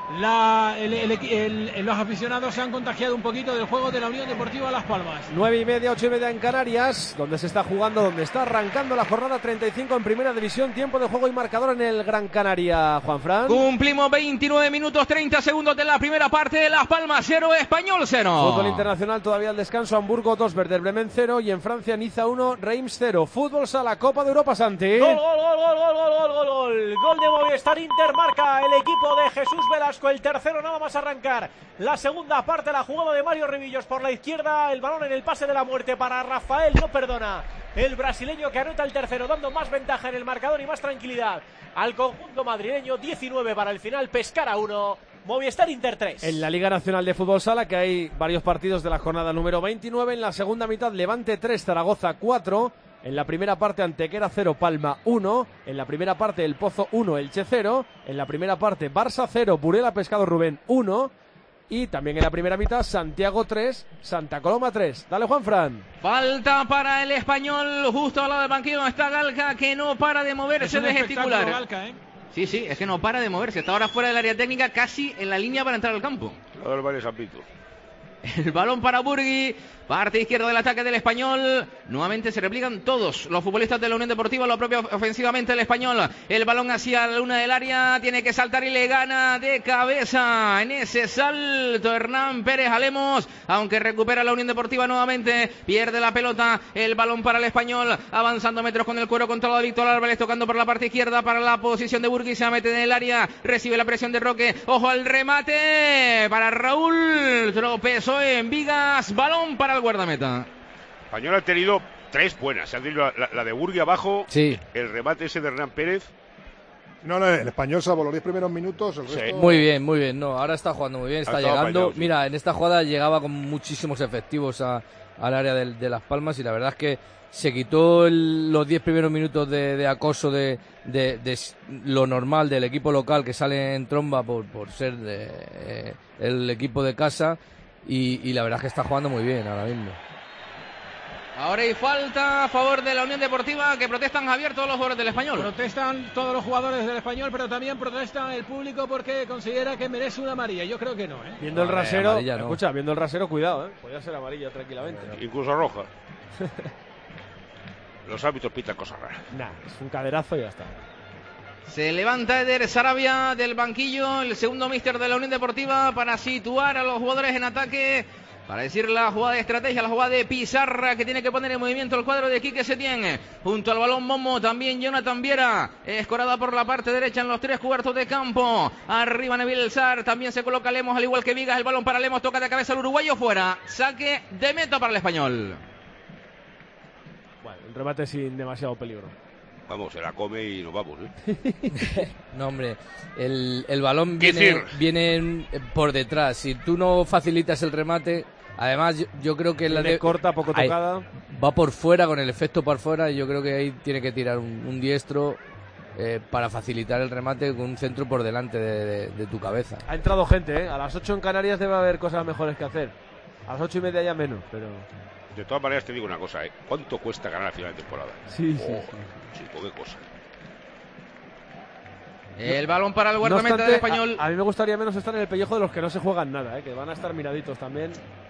Los aficionados se han contagiado un poquito del juego de la Unión Deportiva Las Palmas. 9:30, 8:30 en Canarias, donde se está jugando, donde está arrancando la jornada 35 en Primera División. Tiempo de juego y marcador en el Gran Canaria, Juanfran. Cumplimos 29 minutos 30 segundos de la primera parte. De Las Palmas 0, Español 0. Fútbol internacional todavía al descanso. Hamburgo 2, Werder Bremen 0. Y en Francia, Niza 1, Reims 0. Fútbol Sala, Copa de Europa, Santi. Gol de Movistar Inter, marca el equipo de Jesús Velasco. El tercero nada más arrancar la segunda parte, la jugada de Mario Rivillos por la izquierda, el balón en el pase de la muerte para Rafael, no perdona el brasileño, que anota el tercero, dando más ventaja en el marcador y más tranquilidad al conjunto madrileño. 19 para el final, Pescara 1, Movistar Inter 3. En la Liga Nacional de Fútbol Sala, que hay varios partidos de la jornada número 29, en la segunda mitad Levante 3, Zaragoza 4. En la primera parte, Antequera 0, Palma 1. En la primera parte, El Pozo 1, Elche 0. En la primera parte, Barça 0, Burela Pescado Rubén 1. Y también en la primera mitad, Santiago 3, Santa Coloma 3. Dale, Juanfran. Falta para el español, justo al lado del banquillo está Galca, que no para de moverse, de gesticular. Galca, Sí, es que no para de moverse. Está ahora fuera del área técnica, casi en la línea para entrar al campo. El balón para Burgui, parte izquierda del ataque del español. Nuevamente se replican todos los futbolistas de la Unión Deportiva, lo propio ofensivamente el español. El balón hacia la luna del área, tiene que saltar y le gana de cabeza en ese salto Hernán Pérez Alemos, aunque recupera la Unión Deportiva nuevamente. Pierde la pelota, el balón para el español, avanzando metros con el cuero controlado de Víctor Álvarez, tocando por la parte izquierda para la posición de Burgui. Se mete en el área, recibe la presión de Roque. Ojo al remate para Raúl, tropezó en vigas, balón para el guardameta. Español ha tenido 3 buenas. Ha tenido la de Burgui abajo, sí. El remate ese de Hernán Pérez. No, el español, salvo los 10 primeros minutos, el resto... Muy bien. No, ahora está jugando muy bien, está llegando. Apañado, sí. Mira, en esta jugada llegaba con muchísimos efectivos al área de Las Palmas, y la verdad es que se quitó los 10 primeros minutos de acoso de lo normal del equipo local, que sale en tromba por ser el equipo de casa. Y la verdad es que está jugando muy bien ahora mismo. Ahora hay falta a favor de la Unión Deportiva, que protestan, Javier, todos los jugadores del español. Protestan todos los jugadores del español, pero también protesta el público porque considera que merece una amarilla. Yo creo que no, ¿eh? Viendo el rasero, escucha, viendo el rasero, cuidado, podría ser amarilla tranquilamente. Incluso roja. Los árbitros pitan cosas raras. Es un caderazo y ya está. Se levanta Eder Sarabia del banquillo, el segundo míster de la Unión Deportiva, para situar a los jugadores en ataque, para decir la jugada de estrategia, la jugada de pizarra que tiene que poner en movimiento el cuadro de Quique Setién. Junto al balón Momo, también Jonathan Viera, escorada por la parte derecha en los 3 cuartos de campo. Arriba Neville Sar, también se coloca Lemos, al igual que Vigas. El balón para Lemos, toca de cabeza al uruguayo, fuera. Saque de meta para el español. Bueno, un remate sin demasiado peligro. Vamos, se la come y nos vamos, No, hombre, el balón viene por detrás. Si tú no facilitas el remate, además yo creo que la corta, poco tocada, va por fuera, con el efecto por fuera, y yo creo que ahí tiene que tirar un diestro para facilitar el remate con un centro por delante de tu cabeza. Ha entrado gente, a las 8 en Canarias debe haber cosas mejores que hacer. A las 8:30 ya menos, pero... De todas maneras te digo una cosa, ¿cuánto cuesta ganar a final de temporada? Sí. Chico, qué cosa. El balón para el guardameta del español. A mí me gustaría menos estar en el pellejo de los que no se juegan nada, que van a estar miraditos también.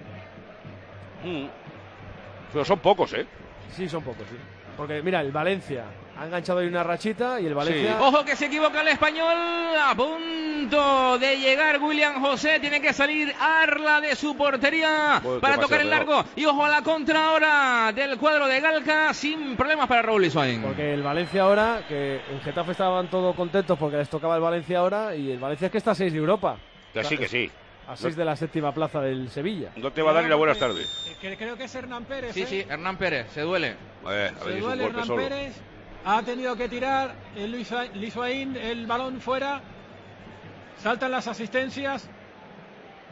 Pero son pocos, Sí, son pocos, sí. Porque mira, el Valencia ha enganchado ahí una rachita y el Valencia... Sí. Ojo que se equivoca el español, a punto de llegar William José, tiene que salir Arla de su portería para tocar el largo, y ojo a la contra ahora del cuadro de Galca, sin problemas para Raúl Lisuain. Porque el Valencia ahora, que en Getafe estaban todos contentos porque les tocaba el Valencia ahora, y el Valencia es que está a 6 de Europa. Que sí. A 6 de la 7ª plaza del Sevilla. No te va a dar ni la buenas tardes. Creo que es Hernán Pérez. Sí, Hernán Pérez, se duele. Se duele Hernán Pérez. Ha tenido que tirar el Lisuain, el balón fuera. Saltan las asistencias.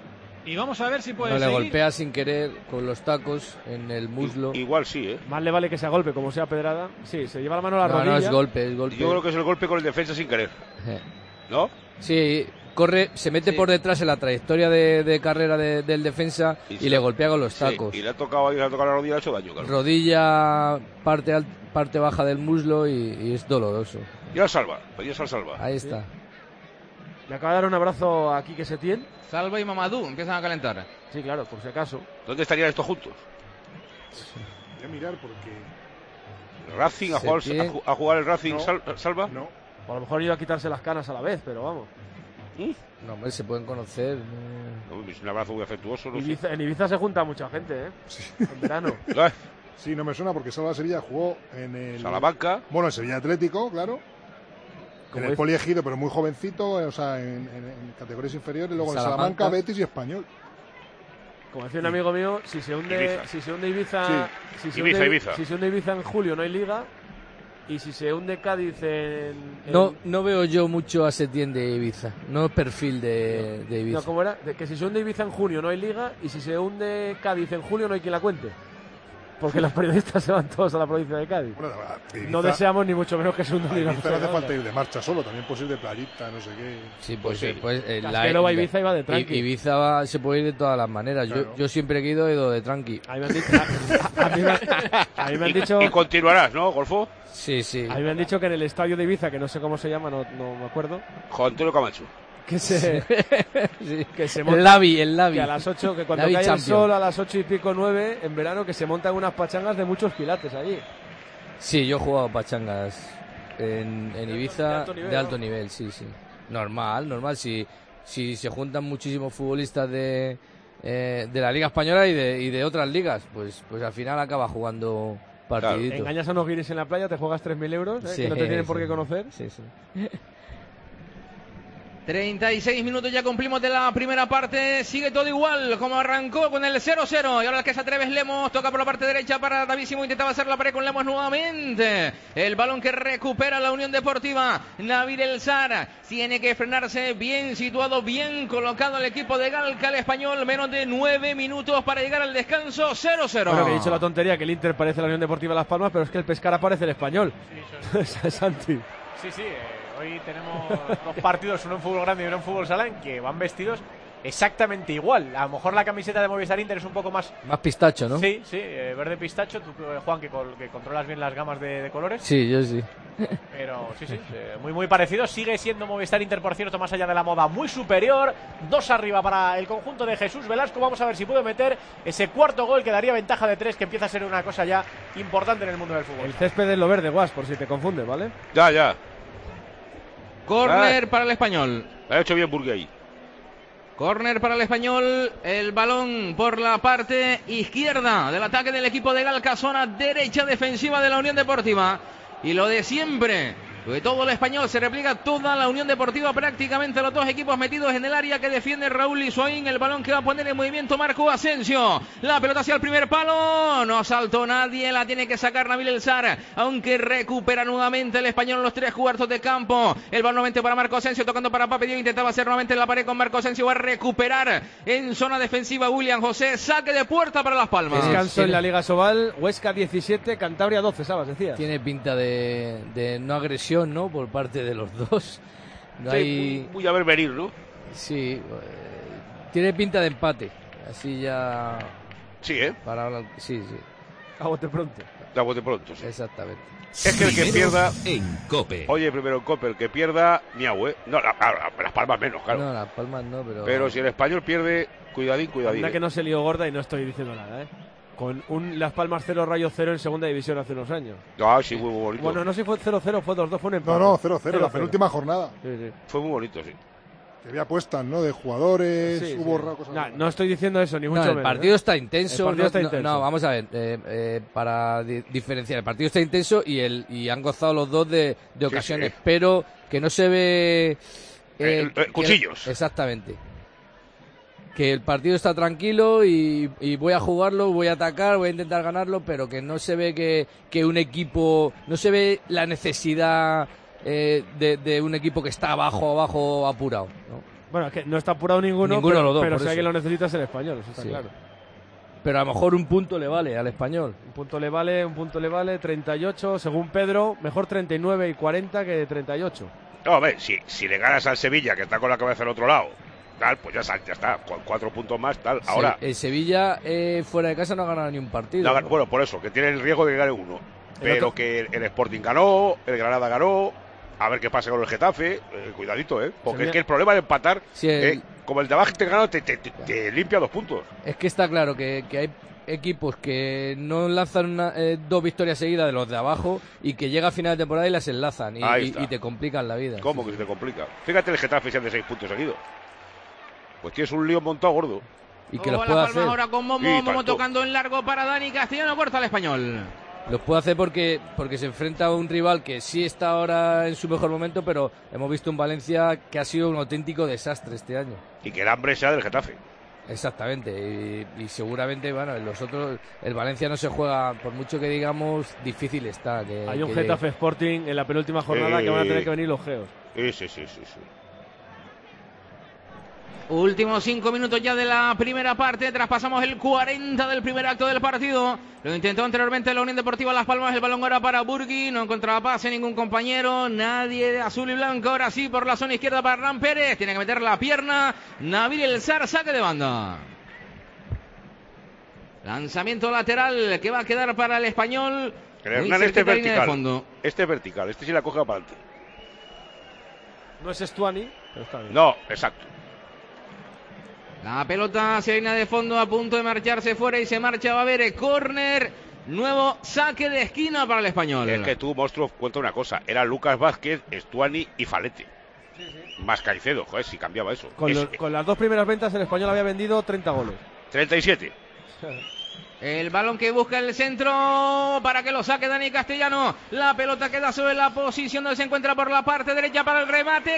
Y vamos a ver si puede No le seguir. golpea sin querer con los tacos en el muslo. Igual sí, ¿eh? Más le vale que sea golpe, como sea pedrada. Sí, se lleva la mano a la No, rodilla. no, es golpe, es golpe. Yo creo que es el golpe con el defensa sin querer. ¿No? Sí, corre, se mete por detrás en la trayectoria de carrera del defensa y le golpea con los tacos. Sí, y le ha tocado la rodilla y le ha hecho daño, claro. Rodilla, parte baja del muslo y es doloroso. Y al salva, Ahí está. Sí. Le acaba de dar un abrazo a Quique Setién. Salva y Mamadou empiezan a calentar. Sí, claro, por si acaso. ¿Dónde estarían estos juntos? Voy a mirar porque... ¿Racing? ¿A jugar el Racing No. Salva? No. O a lo mejor iba a quitarse las canas a la vez, pero vamos. No, hombre, se pueden conocer. Es un abrazo muy afectuoso. No Ibiza, en Ibiza se junta mucha gente, ¿eh? Sí. En verano. Sí, no me suena porque Salva Sevilla jugó en el... Salamanca. Bueno, en Sevilla Atlético, claro. En el Poliegido, pero muy jovencito, o sea, en categorías inferiores. Luego en Salamanca, Betis y Español. Como decía un amigo mío, si se hunde Ibiza, Sí. Si se hunde Ibiza en julio no hay liga. Y si se hunde Cádiz No veo yo mucho a Setién de Ibiza. No es perfil de Ibiza. No, ¿cómo era? Que si se hunde Ibiza en junio no hay liga. Y si se hunde Cádiz en julio no hay quien la cuente. Porque los periodistas se van todos a la provincia de Cádiz. Bueno, Ibiza, no deseamos ni mucho menos que se hunda liga. Ibiza no hace falta ir de marcha solo, también puede ir de playita, no sé qué. Sí, pues Casquero va a Ibiza y va de tranqui. Ibiza se puede ir de todas las maneras. Claro. Yo siempre que he ido de tranqui. A mí me han dicho... Y continuarás, ¿no, Golfo? Sí, sí. A mí me han dicho que en el estadio de Ibiza, que no sé cómo se llama, no me acuerdo. Juan Antonio Camacho. Que se monta, el Lavi. Que a las 8, que cuando Lavi cae Champion. el sol a las 8 y pico, 9, en verano, que se montan unas pachangas de muchos pilates allí. Sí, yo he jugado pachangas en Ibiza de alto nivel, sí. Normal. Si se juntan muchísimos futbolistas de la Liga Española y de otras ligas, pues al final acaba jugando partiditos. Claro. Engañas a unos guiris en la playa, te juegas 3.000 euros, que no te tienen por qué conocer. Sí. 36 minutos ya cumplimos de la primera parte, sigue todo igual como arrancó con el 0-0 y ahora que se atreve es Lemos, toca por la parte derecha para Davísimo, intentaba hacer la pared con Lemos nuevamente, el balón que recupera la Unión Deportiva, Nabil El Sar, tiene que frenarse, bien situado, bien colocado el equipo de Galca, el español, menos de 9 minutos para llegar al descanso, 0-0. Bueno, que he dicho la tontería que el Inter parece la Unión Deportiva Las Palmas, pero es que el Pescara parece el Español. Sí, Santi. Sí, hoy tenemos dos partidos, uno en fútbol grande y uno en fútbol sala, en que van vestidos exactamente igual. A lo mejor la camiseta de Movistar Inter es un poco más pistacho, ¿no? Sí, verde pistacho. Tú, Juan, que controlas bien las gamas de colores. Sí, yo sí. Pero sí, muy parecido. Sigue siendo Movistar Inter, por cierto, más allá de la moda, muy superior. 2 arriba para el conjunto de Jesús Velasco. Vamos a ver si puede meter ese cuarto gol que daría ventaja de 3, que empieza a ser una cosa ya importante en el mundo del fútbol. El césped es lo verde, Guas, por si te confunde, ¿vale? Ya. Córner para el español. Ha hecho bien Burgué ahí. Córner para el español, el balón por la parte izquierda del ataque del equipo de Galca, zona derecha defensiva de la Unión Deportiva. Y lo de siempre, de todo el español, se repliega toda la Unión Deportiva, prácticamente los dos equipos metidos en el área que defiende Raúl Lizoín, el balón que va a poner en movimiento Marco Asensio, la pelota hacia el primer palo, no saltó nadie, la tiene que sacar Nabil El Sar, aunque recupera nuevamente el español en los 3/4 de campo, el balón nuevamente para Marco Asensio, tocando para Pape Diego, intentaba hacer nuevamente la pared con Marco Asensio, va a recuperar en zona defensiva William José, saque de puerta para Las Palmas. Descanso en la Liga Sobal, Huesca 17, Cantabria 12, ¿sabes? Decías. Tiene pinta de no agresión, ¿no? Por parte de los dos. No sí, hay... muy a ver venir, ¿no? Sí, tiene pinta de empate. Así ya... Sí, ¿eh? Para hablar... Sí. A bote pronto. A bote pronto, sí. Exactamente. Es que el que pierda... en COPE. Oye, primero en COPE, el que pierda, miau, ¿eh? No, Las Palmas menos, claro. No, Las Palmas no, pero... Pero si el español pierde, cuidadín. Anda que no se lió gorda y no estoy diciendo nada, ¿eh? Con un Las Palmas 0, Rayo 0 en segunda división hace unos años. Ah, sí, muy bonito. Bueno, no sé si fue 0-0, fue 2-2, fue un empate. No, 0-0, la penúltima jornada. Sí. Fue muy bonito, sí. Que había apuestas, ¿no? De jugadores, sí, hubo sí. cosas. No estoy diciendo eso, ni mucho menos. El partido está intenso. El partido está intenso. No, vamos a ver, para diferenciar, el partido está intenso y han gozado los dos de ocasiones, pero que no se ve... cuchillos. Exactamente. Que el partido está tranquilo y voy a jugarlo, voy a atacar, voy a intentar ganarlo, pero que no se ve que un equipo, no se ve la necesidad de un equipo que está abajo apurado, ¿no? Bueno, es que no está apurado ninguno Ninguno de los dos, pero por si eso. alguien lo necesita es el Español, eso está Sí. claro. Pero a lo mejor un punto le vale al Español. Un punto le vale, 38, según Pedro, mejor 39 y 40 que 38. No, a ver, si le ganas al Sevilla, que está con la cabeza al otro lado, tal, pues ya está, 4 puntos más, tal. Ahora, El Sevilla fuera de casa no ha ganado ni un partido. ¿no? bueno, por eso, que tiene el riesgo de que gane uno. Pero otro- que el Sporting ganó, el Granada ganó, a ver qué pasa con el Getafe, cuidadito, porque Sevilla- es que el problema de empatar, Sí, como el de abajo te ganó, te limpia 2 puntos. Es que está claro que hay equipos que no lanzan dos victorias seguidas de los de abajo y que llega a final de temporada y las enlazan Ahí y está. te complican la vida. ¿Cómo que se te complica? Fíjate el Getafe si es de 6 puntos seguidos. Pues tienes un lío montado gordo. Y que Ojo, los la puede Palma hacer. ahora con Momo, Sí, Momo tanto. tocando en largo para Dani Castellano, corta al Español. Los puede hacer porque se enfrenta a un rival que sí está ahora en su mejor momento, pero hemos visto un Valencia que ha sido un auténtico desastre este año. Y que el hambre sea del Getafe. Exactamente, y seguramente, bueno, los otros, el Valencia no se juega, por mucho que digamos, difícil está. Hay un que- Getafe Sporting en la penúltima jornada que van a tener que venir los geos. Sí. Últimos 5 minutos ya de la primera parte. Traspasamos el 40 del primer acto del partido. Lo intentó anteriormente la Unión Deportiva Las Palmas. El balón ahora para Burgui. No encontraba pase ningún compañero. Nadie de azul y blanco. Ahora sí por la zona izquierda para Hernán Pérez. Tiene que meter la pierna. Nabil El Zar, saque de banda. Lanzamiento lateral que va a quedar para el Español. El Muy Hernán este es cerquita de línea de vertical. fondo. Este es vertical, este sí la coge para adelante. No es Stuani, pero está bien. No, exacto. La pelota hacia línea de fondo, a punto de marcharse fuera y se marcha. Va a haber córner. Nuevo saque de esquina para el Español. Es que tú, monstruo, cuenta una cosa. Era Lucas Vázquez, Stuani y Falete. Más Caicedo, joder, si cambiaba eso. Con las dos primeras ventas el Español había vendido 30 goles. 37. El balón que busca el centro para que lo saque Dani Castellano. La pelota queda sobre la posición donde se encuentra por la parte derecha para el remate.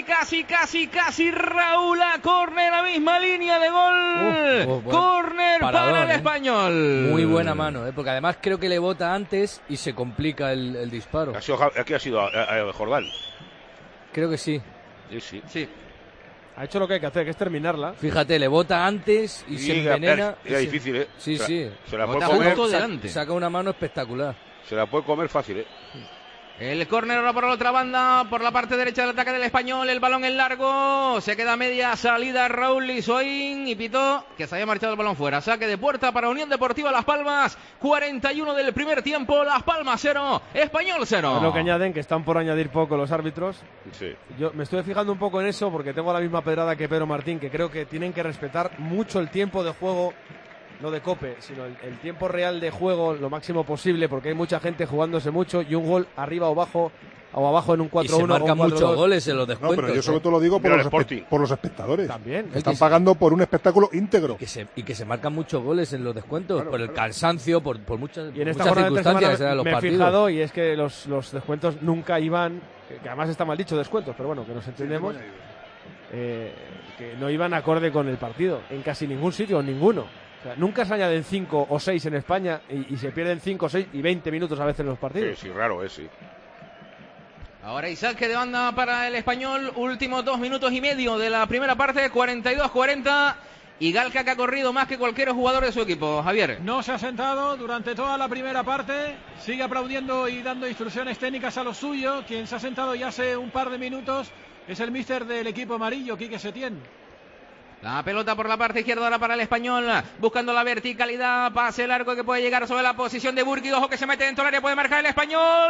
Casi Raúl a córner, la misma línea de gol. Bueno. Córner Paradón, para el Español. Muy buena mano, porque además creo que le bota antes y se complica el disparo. Aquí ha sido Jordán. Creo que sí. Sí. Ha hecho lo que hay que hacer, que es terminarla. Fíjate, le bota antes y se envenena. Era difícil, ¿eh? Sí. Se la puede Bota comer. justo delante. Saca una mano espectacular. Se la puede comer fácil, ¿eh? El córner ahora por la otra banda, por la parte derecha del ataque del Español, el balón en largo, se queda media salida Raúl Lizoín y pitó que se había marchado el balón fuera. Saque de puerta para Unión Deportiva Las Palmas, 41 del primer tiempo, Las Palmas 0, Español 0. Es lo que añaden, que están por añadir poco los árbitros. Sí. Yo me estoy fijando un poco en eso porque tengo la misma pedrada que Pedro Martín, que creo que tienen que respetar mucho el tiempo de juego, no de cope, sino el tiempo real de juego lo máximo posible, porque hay mucha gente jugándose mucho y un gol arriba o abajo en un 4-1 Y se marcan o un 4-2. muchos goles en los No, descuentos. pero yo sobre todo lo digo por los espectadores. También. Que están pagando por un espectáculo íntegro. Y que se marcan muchos goles en los descuentos, por el cansancio, por muchas, Y en esta muchas jornada de tres circunstancias que semanas se dan los me he partidos. fijado y es que los descuentos nunca iban, que además está mal dicho descuentos, pero bueno, que nos entendemos, que no iban acorde con el partido, en casi ningún sitio, en ninguno. O sea, nunca se añaden 5 o 6 en España y se pierden 5, 6 y 20 minutos a veces en los partidos. Sí, raro es, sí. Ahora Isaac de banda para el Español, últimos 2 minutos y medio de la primera parte, 42-40. Y Galca que ha corrido más que cualquier jugador de su equipo, Javier. No se ha sentado durante toda la primera parte, sigue aplaudiendo y dando instrucciones técnicas a los suyos. Quien se ha sentado ya hace un par de minutos es el míster del equipo amarillo, Quique Setién. La pelota por la parte izquierda ahora para el Español, buscando la verticalidad, pase largo que puede llegar sobre la posición de Burgui, ojo que se mete dentro del área, puede marcar el Español,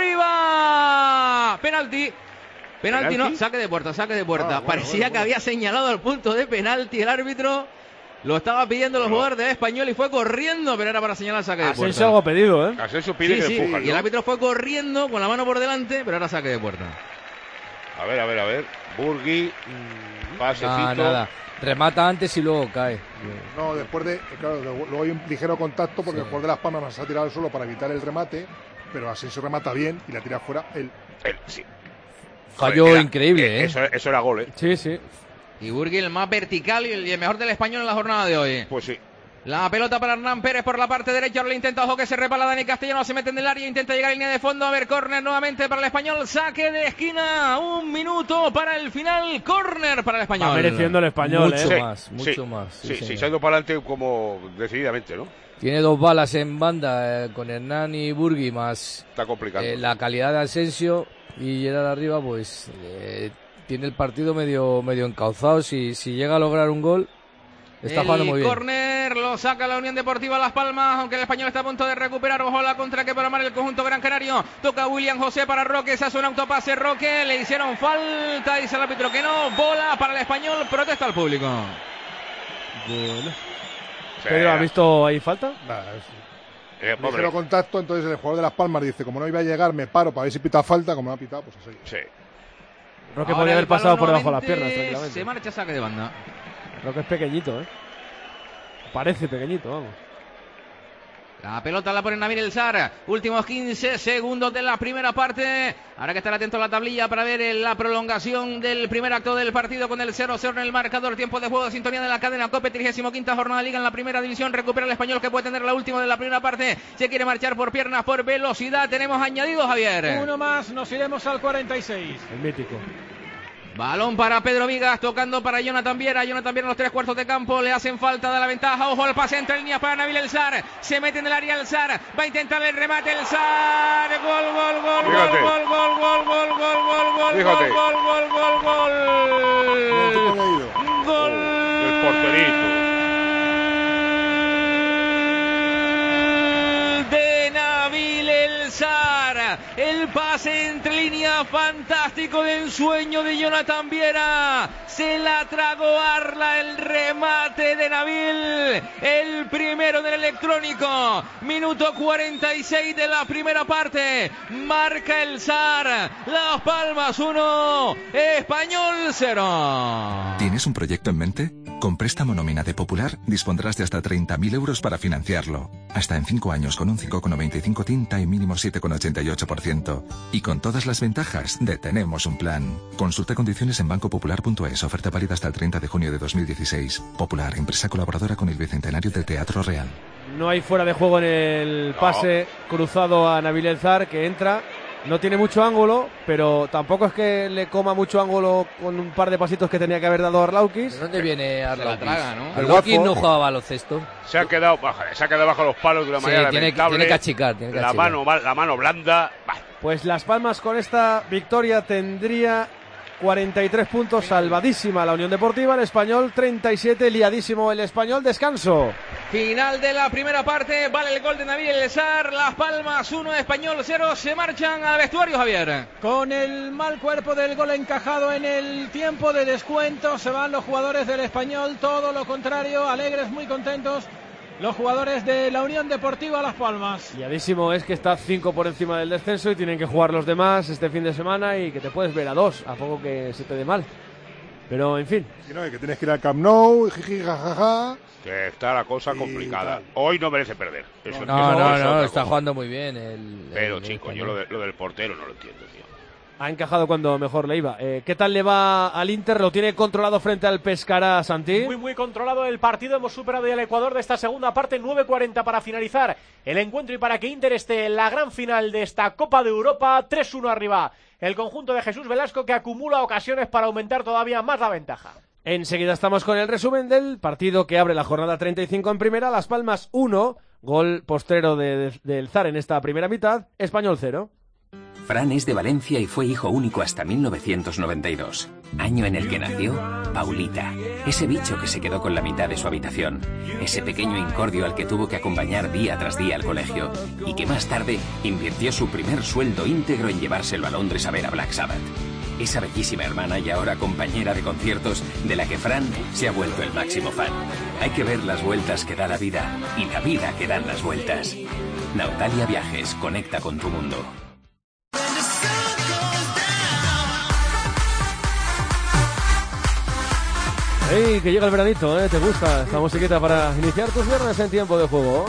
arriba, penalti no, saque de puerta, parecía que había señalado el punto de penalti el árbitro, lo estaba pidiendo los jugadores del Español y fue corriendo, pero era para señalar saque de puerta. Asensio algo pedido, ¿eh? Asensio pide que le empujan, y el árbitro fue corriendo con la mano por delante, pero ahora saque de puerta. A ver, Burgui, pasecito. Nada. Remata antes y luego cae. No, después luego hay un ligero contacto porque el jugador de Las Palmas se ha tirado al suelo para evitar el remate, pero Asensio remata bien y la tira fuera él. Sí. Fallo increíble, ¿eh? Eso era gol, ¿eh? Sí. Y Burgui el más vertical y el mejor del Español en la jornada de hoy. Pues sí. La pelota para Hernán Pérez por la parte derecha, lo intenta, ojo que se repala Dani Castellano, se mete en el área, intenta llegar a línea de fondo, a ver, córner nuevamente para el Español, saque de esquina, 1 minuto para el final, córner para el Español. Va mereciendo el Español, mucho más. Sí, se ha ido para adelante como decididamente, ¿no? Tiene 2 balas en banda con Hernán y Burgui, más está complicado. La calidad de Asensio y Gerard arriba, pues tiene el partido medio encauzado. Si llega a lograr un gol, está jugando muy bien. El córner lo saca la Unión Deportiva Las Palmas, aunque el Español está a punto de recuperar. Ojo la contra que para armar el conjunto Gran Canario. Toca William José para Roque, se hace un autopase Roque, le hicieron falta, dice el árbitro que no. Bola para el Español, protesta al público. Bueno. ¿Pedro ha visto ahí falta? Ligero contacto, entonces el jugador de Las Palmas dice, como no iba a llegar, me paro para ver si pita falta, como no ha pitado, pues así. Sí. Roque podría haber pasado por debajo de las piernas, tranquilamente. Se marcha saque de banda. Roque es pequeñito, Parece pequeñito, vamos. La pelota la pone Nabil El Sar. Últimos 15 segundos de la primera parte. Habrá que estar atento a la tablilla para ver la prolongación del primer acto del partido con el 0-0 en el marcador. Tiempo de juego, sintonía de la cadena COPE, 35ª jornada de Liga en la primera división. Recupera el Español, que puede tener la última de la primera parte. Se quiere marchar por piernas, por velocidad. Tenemos añadido, Javier. Uno más, nos iremos al 46. El mítico. Balón para Pedro Vigas, tocando para Jonathan Viera. Jonathan Viera en los 3/4 de campo, le hacen falta, da la ventaja. Ojo al pase entre líneas para Nabil El Sar. Se mete en el área El Sar, va a intentar el remate El Sar. Gol. El porterito. De Nabil El Sar. El pase entre líneas fantástico de ensueño de Jonathan Viera. Se la tragó Arla, el remate de Nabil. El primero del electrónico. Minuto 46 de la primera parte. Marca El Sar. Las Palmas 1, Español 0. ¿Tienes un proyecto en mente? Con préstamo nómina de Popular dispondrás de hasta 30.000 euros para financiarlo. Hasta en 5 años con un 5,95 tinta y mínimo 7,88%. Y con todas las ventajas de Tenemos un Plan. Consulta condiciones en bancopopular.es. Oferta válida hasta el 30 de junio de 2016. Popular, empresa colaboradora con el Bicentenario del Teatro Real. No hay fuera de juego en el pase cruzado a Nabil El Sar, que entra. No tiene mucho ángulo, pero tampoco es que le coma mucho ángulo con un par de pasitos que tenía que haber dado Arlaukis. ¿De dónde viene Arlaukis? Se la traga, ¿no? Arlaukis no jugaba baloncesto. Se ha quedado bajo los palos de una manera lamentable. Tiene que achicar. La mano blanda. Pues Las Palmas con esta victoria tendría 43 puntos, salvadísima la Unión Deportiva, el Español 37, liadísimo el Español, descanso. Final de la primera parte, vale el gol de Nabil El Sar, Las Palmas 1, Español 0, se marchan al vestuario, Javier. Con el mal cuerpo del gol encajado en el tiempo de descuento, se van los jugadores del Español, todo lo contrario, alegres, muy contentos. Los jugadores de la Unión Deportiva Las Palmas. Liadísimo es que está 5 por encima del descenso y tienen que jugar los demás este fin de semana y que te puedes ver a 2, a poco que se te dé mal. Pero, en fin. Sí, no, y que tienes que ir al Camp Nou, jiji, jajaja. Que está la cosa complicada. Hoy no merece perder. No, está jugando muy bien. Pero, chico, yo lo del portero no lo entiendo, tío. Ha encajado cuando mejor le iba. ¿Qué tal le va al Inter? ¿Lo tiene controlado frente al Pescara, Santi? Muy controlado el partido. Hemos superado ya el Ecuador de esta segunda parte. 9:40 para finalizar el encuentro y para que Inter esté en la gran final de esta Copa de Europa. 3-1 arriba el conjunto de Jesús Velasco, que acumula ocasiones para aumentar todavía más la ventaja. Enseguida estamos con el resumen del partido que abre la jornada 35 en primera. Las Palmas 1, gol postrero del Zar en esta primera mitad. Español 0. Fran es de Valencia y fue hijo único hasta 1992, año en el que nació Paulita, ese bicho que se quedó con la mitad de su habitación, ese pequeño incordio al que tuvo que acompañar día tras día al colegio y que más tarde invirtió su primer sueldo íntegro en llevárselo a Londres a ver a Black Sabbath. Esa bellísima hermana y ahora compañera de conciertos de la que Fran se ha vuelto el máximo fan. Hay que ver las vueltas que da la vida y la vida que dan las vueltas. Nautalia Viajes, conecta con tu mundo. ¡Ey, que llega el veranito! ¿Te gusta esta musiquita para iniciar tus viernes en tiempo de juego?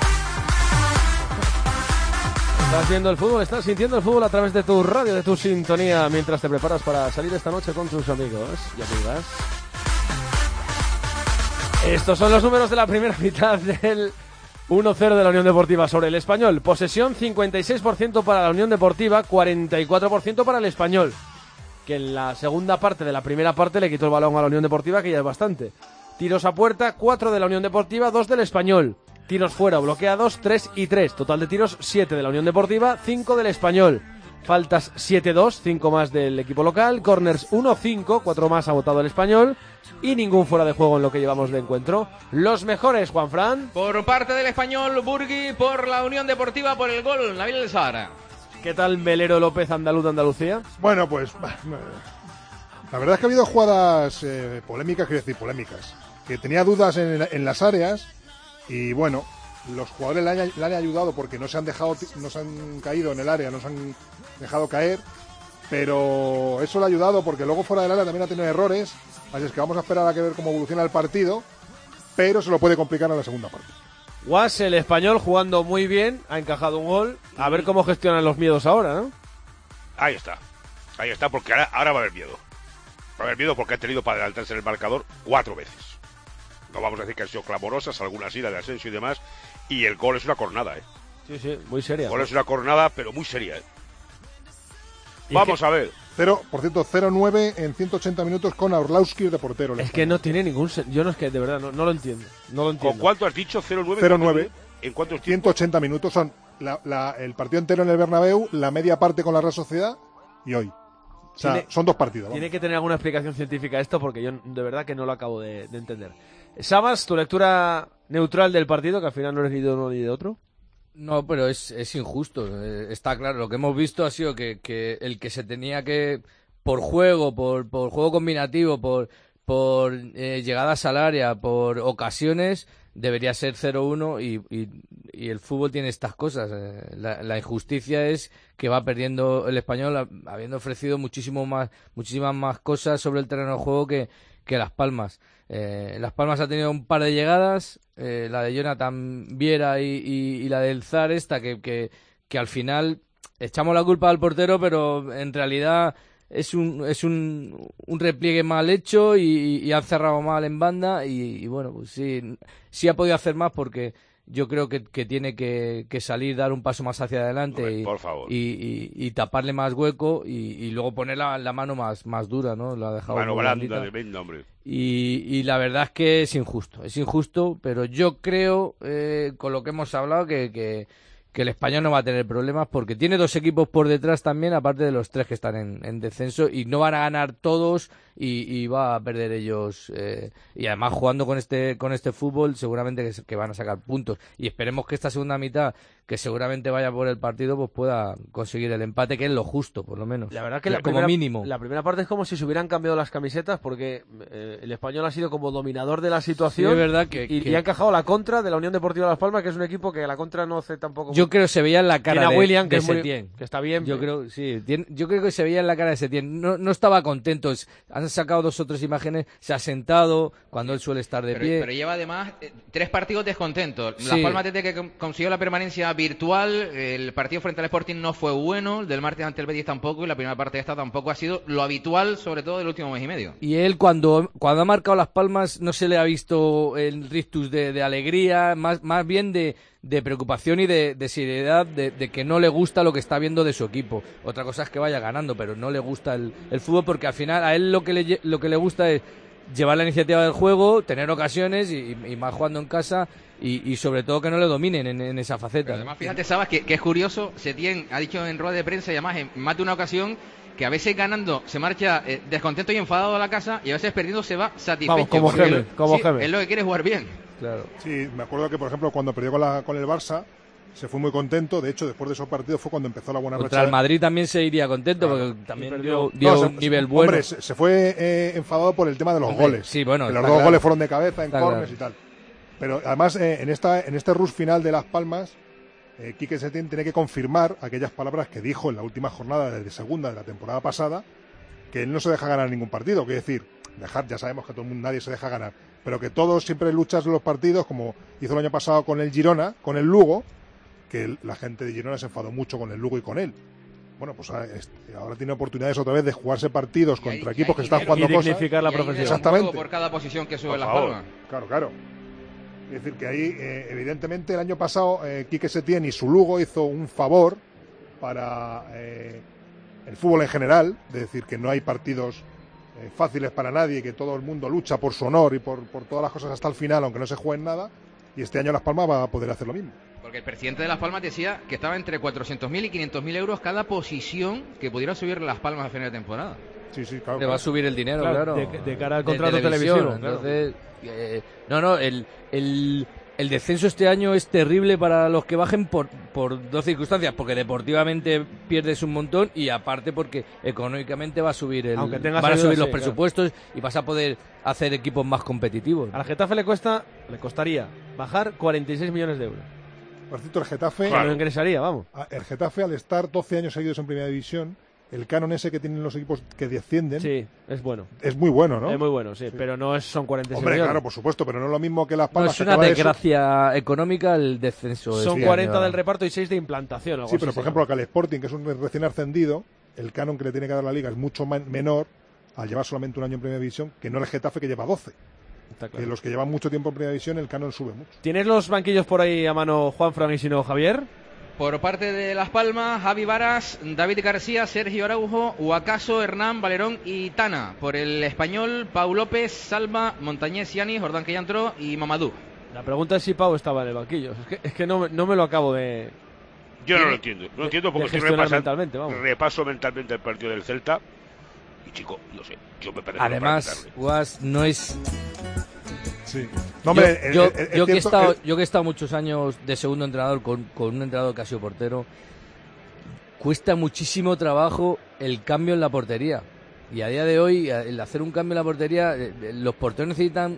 Estás viendo el fútbol, estás sintiendo el fútbol a través de tu radio, de tu sintonía, mientras te preparas para salir esta noche con tus amigos y amigas. Estos son los números de la primera mitad del 1-0 de la Unión Deportiva sobre el Español. Posesión 56% para la Unión Deportiva, 44% para el Español, que en la segunda parte de la primera parte le quitó el balón a la Unión Deportiva, que ya es bastante. Tiros a puerta, 4 de la Unión Deportiva, 2 del Español. Tiros fuera, bloqueados, 3 y 3. Total de tiros, 7 de la Unión Deportiva, 5 del Español. Faltas 7-2, 5 más del equipo local. Corners 1-5, 4 más ha votado el Español. Y ningún fuera de juego en lo que llevamos de encuentro. Los mejores, Juanfran. Por parte del Español, Burgui, por la Unión Deportiva, por el gol, Nabil El Sahara. ¿Qué tal Melero López, andaluz de Andalucía? Bueno, pues la verdad es que ha habido jugadas polémicas, quiero decir, polémicas, que tenía dudas en las áreas y bueno, los jugadores le han ayudado porque no se han caído en el área, no se han dejado caer, pero eso le ha ayudado porque luego fuera del área también ha tenido errores, así es que vamos a esperar a que ver cómo evoluciona el partido, pero se lo puede complicar en la segunda parte. Guas, el Español jugando muy bien, ha encajado un gol, a ver cómo gestionan los miedos ahora, ¿no? Ahí está, porque ahora va a haber miedo. Va a haber miedo porque ha tenido para adelantarse en el marcador 4 veces. No vamos a decir que han sido clamorosas, algunas sí, la de Asensio y demás, y el gol es una cornada, Sí, muy seria. El gol es una cornada, pero muy seria, Vamos a ver. Por cierto, 0-9 en 180 minutos con Orlowski de portero. Es que no tiene ningún yo no es que de verdad no lo entiendo. ¿Con cuánto has dicho? 0-9. 0-9. ¿En cuántos 180 minutos son el partido entero en el Bernabéu, la media parte con la Real Sociedad y hoy. O sea, son 2 partidos. Tiene que tener alguna explicación científica esto porque yo de verdad que no lo acabo de entender. Sabas, tu lectura neutral del partido, que al final no eres ni de uno ni de otro. No, pero es injusto. Está claro, lo que hemos visto ha sido que el que se tenía que, por juego, por juego combinativo, por llegadas al área, por ocasiones, debería ser 0-1 y el fútbol tiene estas cosas. La injusticia es que va perdiendo el Español habiendo ofrecido muchísimas más cosas sobre el terreno de juego que Las Palmas. Las Palmas ha tenido un par de llegadas, la de Jonathan Viera y la del Zar esta, que al final echamos la culpa al portero, pero en realidad es un repliegue mal hecho y han cerrado mal en banda y bueno, pues sí ha podido hacer más porque yo creo que tiene que salir, dar un paso más hacia adelante. Hombre, por favor. Y taparle más hueco y luego poner la mano más dura, ¿no? Lo ha dejado mano blanda de venda, hombre. Y la verdad es que es injusto, pero yo creo, con lo que hemos hablado, que el Español no va a tener problemas porque tiene 2 equipos por detrás también, aparte de los 3 que están en descenso, y no van a ganar todos y va a perder ellos. Y además jugando con este fútbol seguramente que van a sacar puntos. Y esperemos que esta segunda mitad, que seguramente vaya por el partido, pues pueda conseguir el empate, que es lo justo, por lo menos. La verdad que como mínimo. La primera parte es como si se hubieran cambiado las camisetas porque el Español ha sido como dominador de la situación. Sí, es verdad y ha encajado la contra de la Unión Deportiva Las Palmas, que es un equipo que a la contra no hace tampoco. Yo creo que se veía en la cara de William, de Setién, que está bien. Yo creo que se veía en la cara de Setién. No estaba contento. Han sacado 2 o 3 imágenes, se ha sentado cuando él suele estar de pie. Pero lleva además 3 partidos descontentos. Las Palmas, desde que consiguió la permanencia virtual, el partido frente al Sporting no fue bueno, el del martes ante el Betis tampoco, y la primera parte de esta tampoco ha sido lo habitual, sobre todo del último mes y medio. Y él cuando ha marcado Las Palmas no se le ha visto el rictus de alegría, más bien de preocupación y de seriedad, de que no le gusta lo que está viendo de su equipo. Otra cosa es que vaya ganando, pero no le gusta el fútbol, porque al final a él lo que le gusta es llevar la iniciativa del juego, tener ocasiones y más jugando en casa y sobre todo que no le dominen en esa faceta. Pero además, fíjate, Sabas, que es curioso, Setién ha dicho en rueda de prensa y además en más de una ocasión que a veces ganando se marcha descontento y enfadado a la casa y a veces perdiendo se va satisfecho. Vamos, como Gemes. Él lo que quiere es jugar bien. Claro. Sí, me acuerdo que, por ejemplo, cuando perdió con el Barça, se fue muy contento. De hecho, después de esos partidos fue cuando empezó la buena racha. Contra el Madrid también se iría contento, porque también dio un nivel bueno. Hombre, se fue enfadado por el tema de los goles. Sí, bueno. Que los 2 goles fueron de cabeza, en córneres y tal. Pero además, en este rush final de Las Palmas, Quique Setién tiene que confirmar aquellas palabras que dijo en la última jornada de segunda de la temporada pasada, que él no se deja ganar ningún partido. Quiere decir, ya sabemos que nadie se deja ganar, pero que todos siempre luchas los partidos, como hizo el año pasado con el Girona, con el Lugo, que la gente de Girona se enfadó mucho con el Lugo y con él. bueno, pues ahora tiene oportunidades otra vez de jugarse partidos contra equipos que están jugando cosas. Dignificar la profesión. Exactamente. Por cada posición que sube Por Las favor. Palmas. Claro. Es decir, que ahí, evidentemente, el año pasado, Quique Setién y su Lugo hizo un favor para el fútbol en general, de decir que no hay partidos fáciles para nadie, que todo el mundo lucha por su honor y por todas las cosas hasta el final, aunque no se juegue en nada, y este año Las Palmas va a poder hacer lo mismo. Porque el presidente de Las Palmas decía que estaba entre 400.000 y 500.000 euros cada posición que pudiera subir Las Palmas a final de temporada. Sí, claro. Le va a subir el dinero, claro. De cara al contrato televisivo. Entonces, el descenso este año es terrible para los que bajen por dos circunstancias, porque deportivamente pierdes un montón y aparte porque económicamente va a subir los presupuestos y vas a poder hacer equipos más competitivos. Al Getafe le costaría bajar 46 millones de euros. Por cierto, el Getafe... Lo ingresaría, vamos. El Getafe, al estar 12 años seguidos en Primera División, el canon ese que tienen los equipos que descienden... Sí, es bueno. Es muy bueno, ¿no? Es muy bueno, sí. Pero no son 46 Hombre, millones. claro, por supuesto, pero no es lo mismo que Las Palmas. No, es una desgracia económica el descenso. Son 40 del reparto y 6 de implantación. Sí, pero por ejemplo, acá el Sporting, que es un recién ascendido, el canon que le tiene que dar la Liga es mucho menor al llevar solamente un año en Primera División, que no el Getafe, que lleva 12. Claro. Que los que llevan mucho tiempo en Primera División, el canon sube mucho. ¿Tienes los banquillos por ahí a mano, Juanfran, y si no, Javier? Por parte de Las Palmas, Javi Varas, David García, Sergio Araujo, Huacaso, Hernán, Valerón y Tana. Por el Español, Pau López, Salma, Montañés, Yanis, Jordán que ya entró y Mamadou. La pregunta es si Pau estaba en el banquillo. Es que no me lo acabo de... Yo no lo entiendo. No lo entiendo porque estoy repaso mentalmente el partido del Celta. Y chico, no sé, yo me parece... Además, Guas no es... Sí. No, hombre, yo que he estado muchos años de segundo entrenador con un entrenador que ha sido portero, cuesta muchísimo trabajo el cambio en la portería. Y a día de hoy, el hacer un cambio en la portería, los porteros necesitan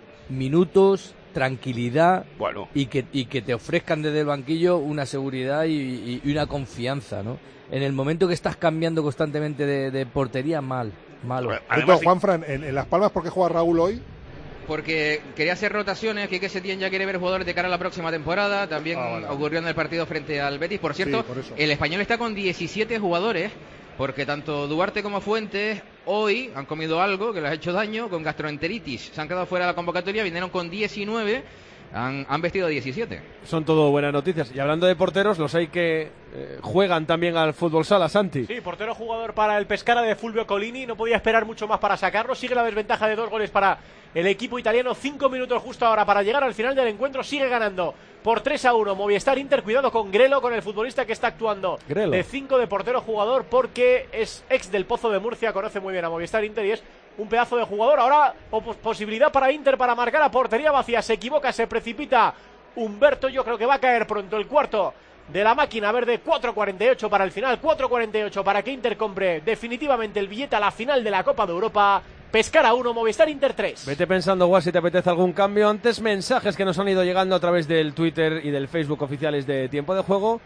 minutos, tranquilidad, y que te ofrezcan desde el banquillo una seguridad y una confianza, ¿no? En el momento que estás cambiando constantemente de portería, malo. Además, Juanfran, en Las Palmas, ¿por qué juega Raúl hoy? Porque quería hacer rotaciones, que Setién ya quiere ver jugadores de cara a la próxima temporada. También ocurrió en el partido frente al Betis. Por cierto, el Español está con 17 jugadores, porque tanto Duarte como Fuentes hoy han comido algo que les ha hecho daño con gastroenteritis. Se han quedado fuera de la convocatoria, vinieron con 19, han vestido 17. Son todo buenas noticias. Y hablando de porteros, los hay que juegan también al fútbol sala, Santi. Sí, portero jugador para el Pescara de Fulvio Colini. No podía esperar mucho más para sacarlo. Sigue la desventaja de 2 goles para el equipo italiano. 5 minutos justo ahora para llegar al final del encuentro. Sigue ganando por 3-1 Movistar Inter. Cuidado con Grelo, con el futbolista que está actuando de 5 de portero jugador, porque es ex del Pozo de Murcia, conoce muy bien a Movistar Inter y es un pedazo de jugador. Ahora posibilidad para Inter para marcar a portería vacía. Se equivoca, se precipita Humberto. Yo creo que va a caer pronto el cuarto de la máquina verde. 4.48 para el final, 4.48 para que Inter compre definitivamente el billete a la final de la Copa de Europa. Pescara 1, Movistar Inter 3. Vete pensando, Guas, si te apetece algún cambio. Antes, mensajes que nos han ido llegando a través del Twitter y del Facebook oficiales de Tiempo de Juego,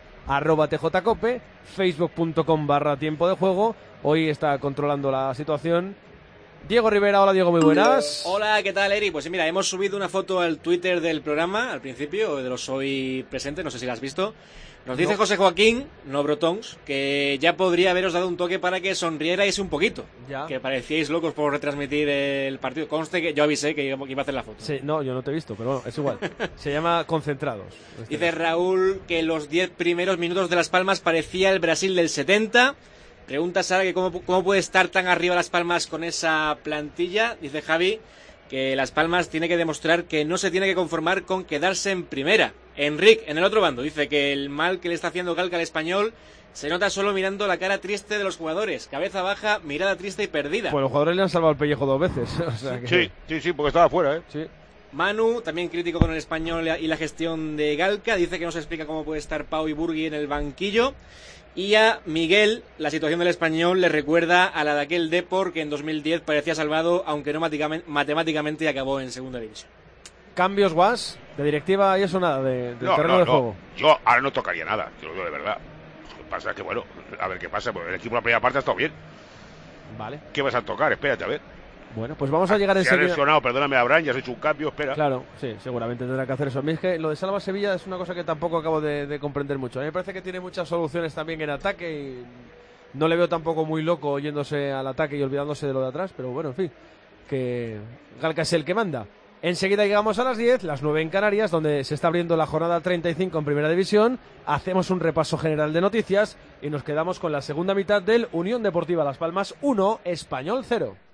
@TJCope, facebook.com/Tiempo de Juego. Hoy está controlando la situación Diego Rivera. Hola, Diego, muy buenas. Hola, ¿qué tal, Eri? Pues mira, hemos subido una foto al Twitter del programa al principio, de los hoy presentes, no sé si la has visto. Nos dice José Joaquín, no Brotons, que ya podría haberos dado un toque para que sonrierais un poquito. Ya. Que parecíais locos por retransmitir el partido. Conste que yo avisé que iba a hacer la foto. Sí, no, yo no te he visto, pero bueno, es igual. Se llama Concentrados. Dice Raúl que los 10 primeros minutos de Las Palmas parecía el Brasil del 70. Pregunta Sara que cómo puede estar tan arriba Las Palmas con esa plantilla. Dice Javi que Las Palmas tiene que demostrar que no se tiene que conformar con quedarse en primera. Enric, en el otro bando, dice que el mal que le está haciendo Galca al Español se nota solo mirando la cara triste de los jugadores. Cabeza baja, mirada triste y perdida. Pues los jugadores le han salvado el pellejo 2 veces. O sea que... Sí, porque estaba fuera, ¿eh? Sí. Manu, también crítico con el Español y la gestión de Galca, dice que no se explica cómo puede estar Pau y Burgui en el banquillo. Y a Miguel, la situación del Español le recuerda a la de aquel Depor que en 2010 parecía salvado, aunque no matemáticamente acabó en segunda división. ¿Cambios, Guas? ¿De directiva y eso nada? ¿Del terreno de juego? Yo ahora no tocaría nada, te lo digo de verdad. Lo que pasa es que, bueno, a ver qué pasa, porque el equipo en la primera parte ha estado bien. Vale. ¿Qué vas a tocar? Espérate, a ver. Bueno, pues vamos a llegar enseguida. Se ha lesionado, perdóname, Abraham, ya has hecho un cambio, espera. Claro, sí, seguramente tendrá que hacer eso. A mí es que lo de Salva Sevilla es una cosa que tampoco acabo de comprender mucho. A mí me parece que tiene muchas soluciones también en ataque No le veo tampoco muy loco yéndose al ataque y olvidándose de lo de atrás, pero bueno, en fin, que Galca es el que manda. Enseguida llegamos a las 10, las 9 en Canarias, donde se está abriendo la jornada 35 en Primera División. Hacemos un repaso general de noticias y nos quedamos con la segunda mitad del Unión Deportiva Las Palmas 1, Español 0.